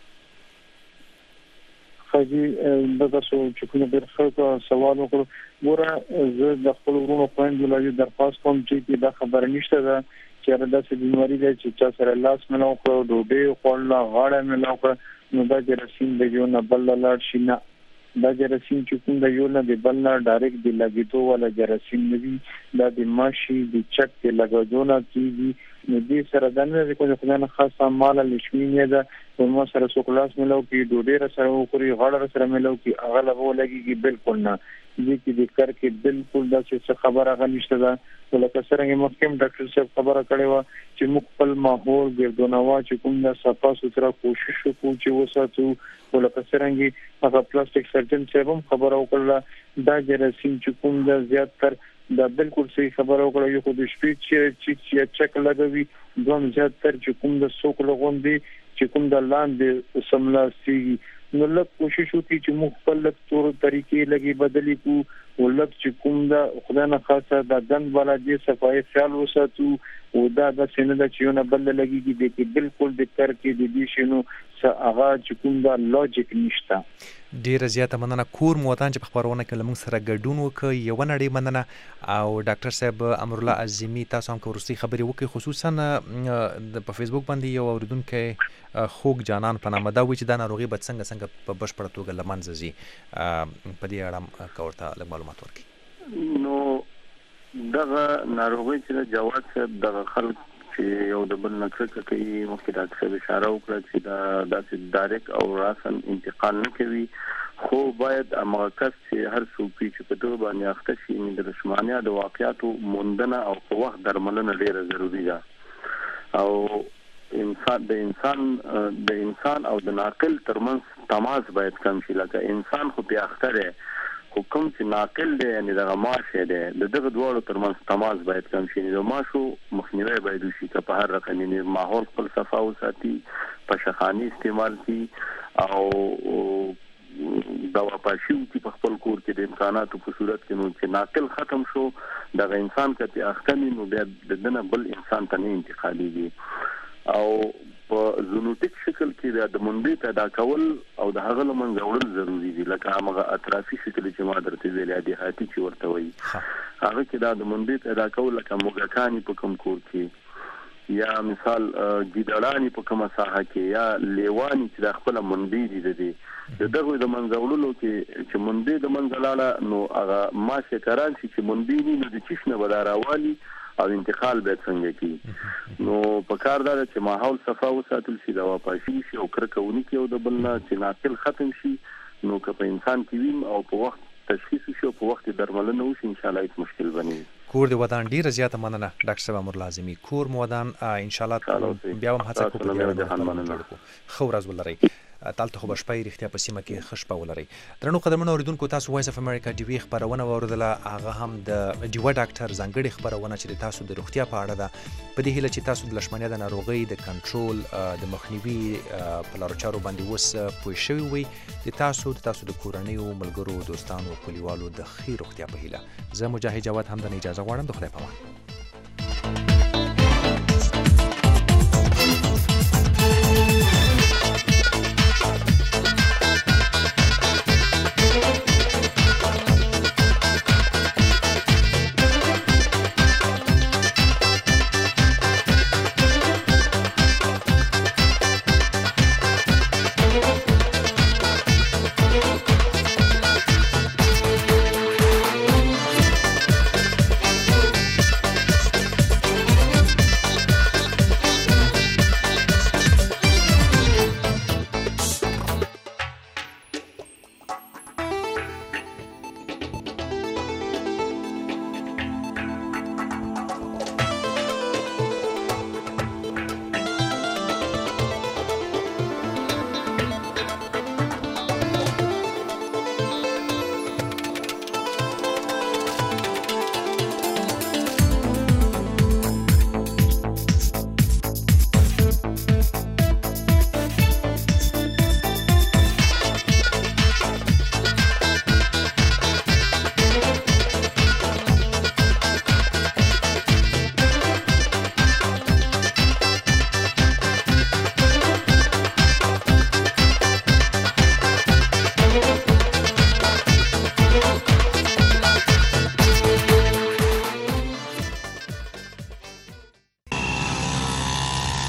حاجی د تاسو چې کوم ډېر ښه سوال وکړو، ګوره زه د خپل ورونو خویندو له درخواست کوم چې دا خبره نشته ده چې داسې بیماری ده چې چا سره لاس ملاو کړو ډوډۍ خوړله غاړه ملاو کړه نو دا جراثیم د یو نه بل لاړ شي نه دا جراثیم چې کوم د یو نه د بل نه ډایرکټ د لګیدو ولا جراثیم نه دي دا د ماشي د چک د لګیدو نه کیږي نو دې سره د نه کوم خدای نه خاصه مال لشمینه ده نو ما سره سوکلاس ملو کې ډوډۍ سره وکړي غاړه سره ملو کې هغه لغو لګيږي بالکل نه دې کې د کار کې بالکل دا څه خبره غنښته ده ولکه څنګه محکم ډاکټر صاحب خبره کړې و چې موږ خپل ماحول ګردونوا چې کوم د صفا سوتره کوشش وکړو چې وساتو ولکه څنګه هغه پلاستیک سرجن صاحب هم خبره وکړه دا جراثیم چې کوم د زیات تر دا بالکل صحیح خبره وکړه یو خو د شپې چې چې چک لګوي دوم زیات تر چې کوم د سوک لغوندي چې کوم د لاندې سملاسي نو لږ کوشش وکړي چې موږ خپل لږ تور طریقې لګي بدلی کو ولک چې کوم د خدای نه خاصه د دند والا دې صفای خیال وساتو او دا د سینې د چيونه بل لګيږي د کې بالکل د تر کې د دې شنو هغه چې کوم د لوجیک نشته ډیره زیاته مننه کور موطن چې په خبرونه کې لمون سره ګډون وکړي یو نړۍ مننه او ډاکټر صاحب امر الله عظیمی تاسو هم کومرستي خبري وکړي خصوصا په فیسبوک باندې یو اوریدونکو خوګ جانان په نامه دا وی چې دا ناروغي بد څنګه څنګه په بشپړه توګه لمنځه ځي په دې اړه کورته معلومات ورکړي نو دغه ناروغي چې جواد صاحب دغه خلک چې یو د بل نکړه کوي مخکې ډاکټر صاحب اشاره وکړه چې دا داسې ډایرکټ او راسن انتقال نه کوي خو باید امغه کس چې هر څوک چې په دغه باندې اخته شي د رسمانیا د واقعاتو موندنه او په وخت درملنه ډیره ضروری ده او انسان د انسان د انسان او د ناقل ترمنځ تماس باید کم شي لکه انسان خو په اخته ده حکم چې ناقل دی یعنی دغه ماشه دی د دغه دوړو ترمنځ تماس باید کم شي د ماشو مخنیوي باید وشي که په هر رقم یعنی ماحول خپل صفا وساتي په شخاني استعمال کی او دوا پاشو چې په خپل کور کې د امکاناتو په صورت کې نو چې ناقل ختم شو دغه انسان کته اختنی نو بیا د دنه بل انسان ته نه انتقاليږي او په زونوټیک شکل کې د منډي پیدا کول او د هغه لمن غوړل ضروری دي لکه هغه اطرافي شکل چې ما درته ویل دي هاتي چې ورته وایي هغه کې د منډي پیدا کول لکه موګکانی په کوم کور کې یا مثال ګیدړانی په کومه ساحه کې یا لیوانی چې د خپل منډي دي دي د دغه د منځولو کې چې منډي د منځلاله نو هغه ماشه کران چې منډي نه د چشنه بداراوالي او انتقال به څنګه کی نو په کار دا چې ماحول صفا وساتل شي دا واپاشي شي او کرکونی کې او د بلنا چې ناقل ختم شي نو که په انسان کې ویم او په وخت تشخیص شي او په وخت درملنه وشي ان شاء الله هیڅ مشکل بني کور دی ودان ډیره زیاته مننه ډاکټر صاحب امر لازمي کور مودان ان شاء الله بیا هم هڅه کوو خو ورځ ولري تالته خو بشپای رښتیا په سیمه کې خشپه ولري درنو قدمونو اوریدونکو تاسو وایس اف امریکا ډي وی خبرونه اوریدله هغه هم د ډیوا ډاکټر ځانګړي خبرونه چې تاسو د روغتیا په اړه ده په دې هیله چې تاسو د لشمانیا د ناروغي د کنټرول د مخنیوي په لارو چارو باندې وس پوه شوي وي د تاسو د تاسو د کورنۍ او ملګرو دوستانو او کلیوالو د خیر روغتیا په هیله زه مجاهد جواد هم د اجازه غواړم د خدای په امان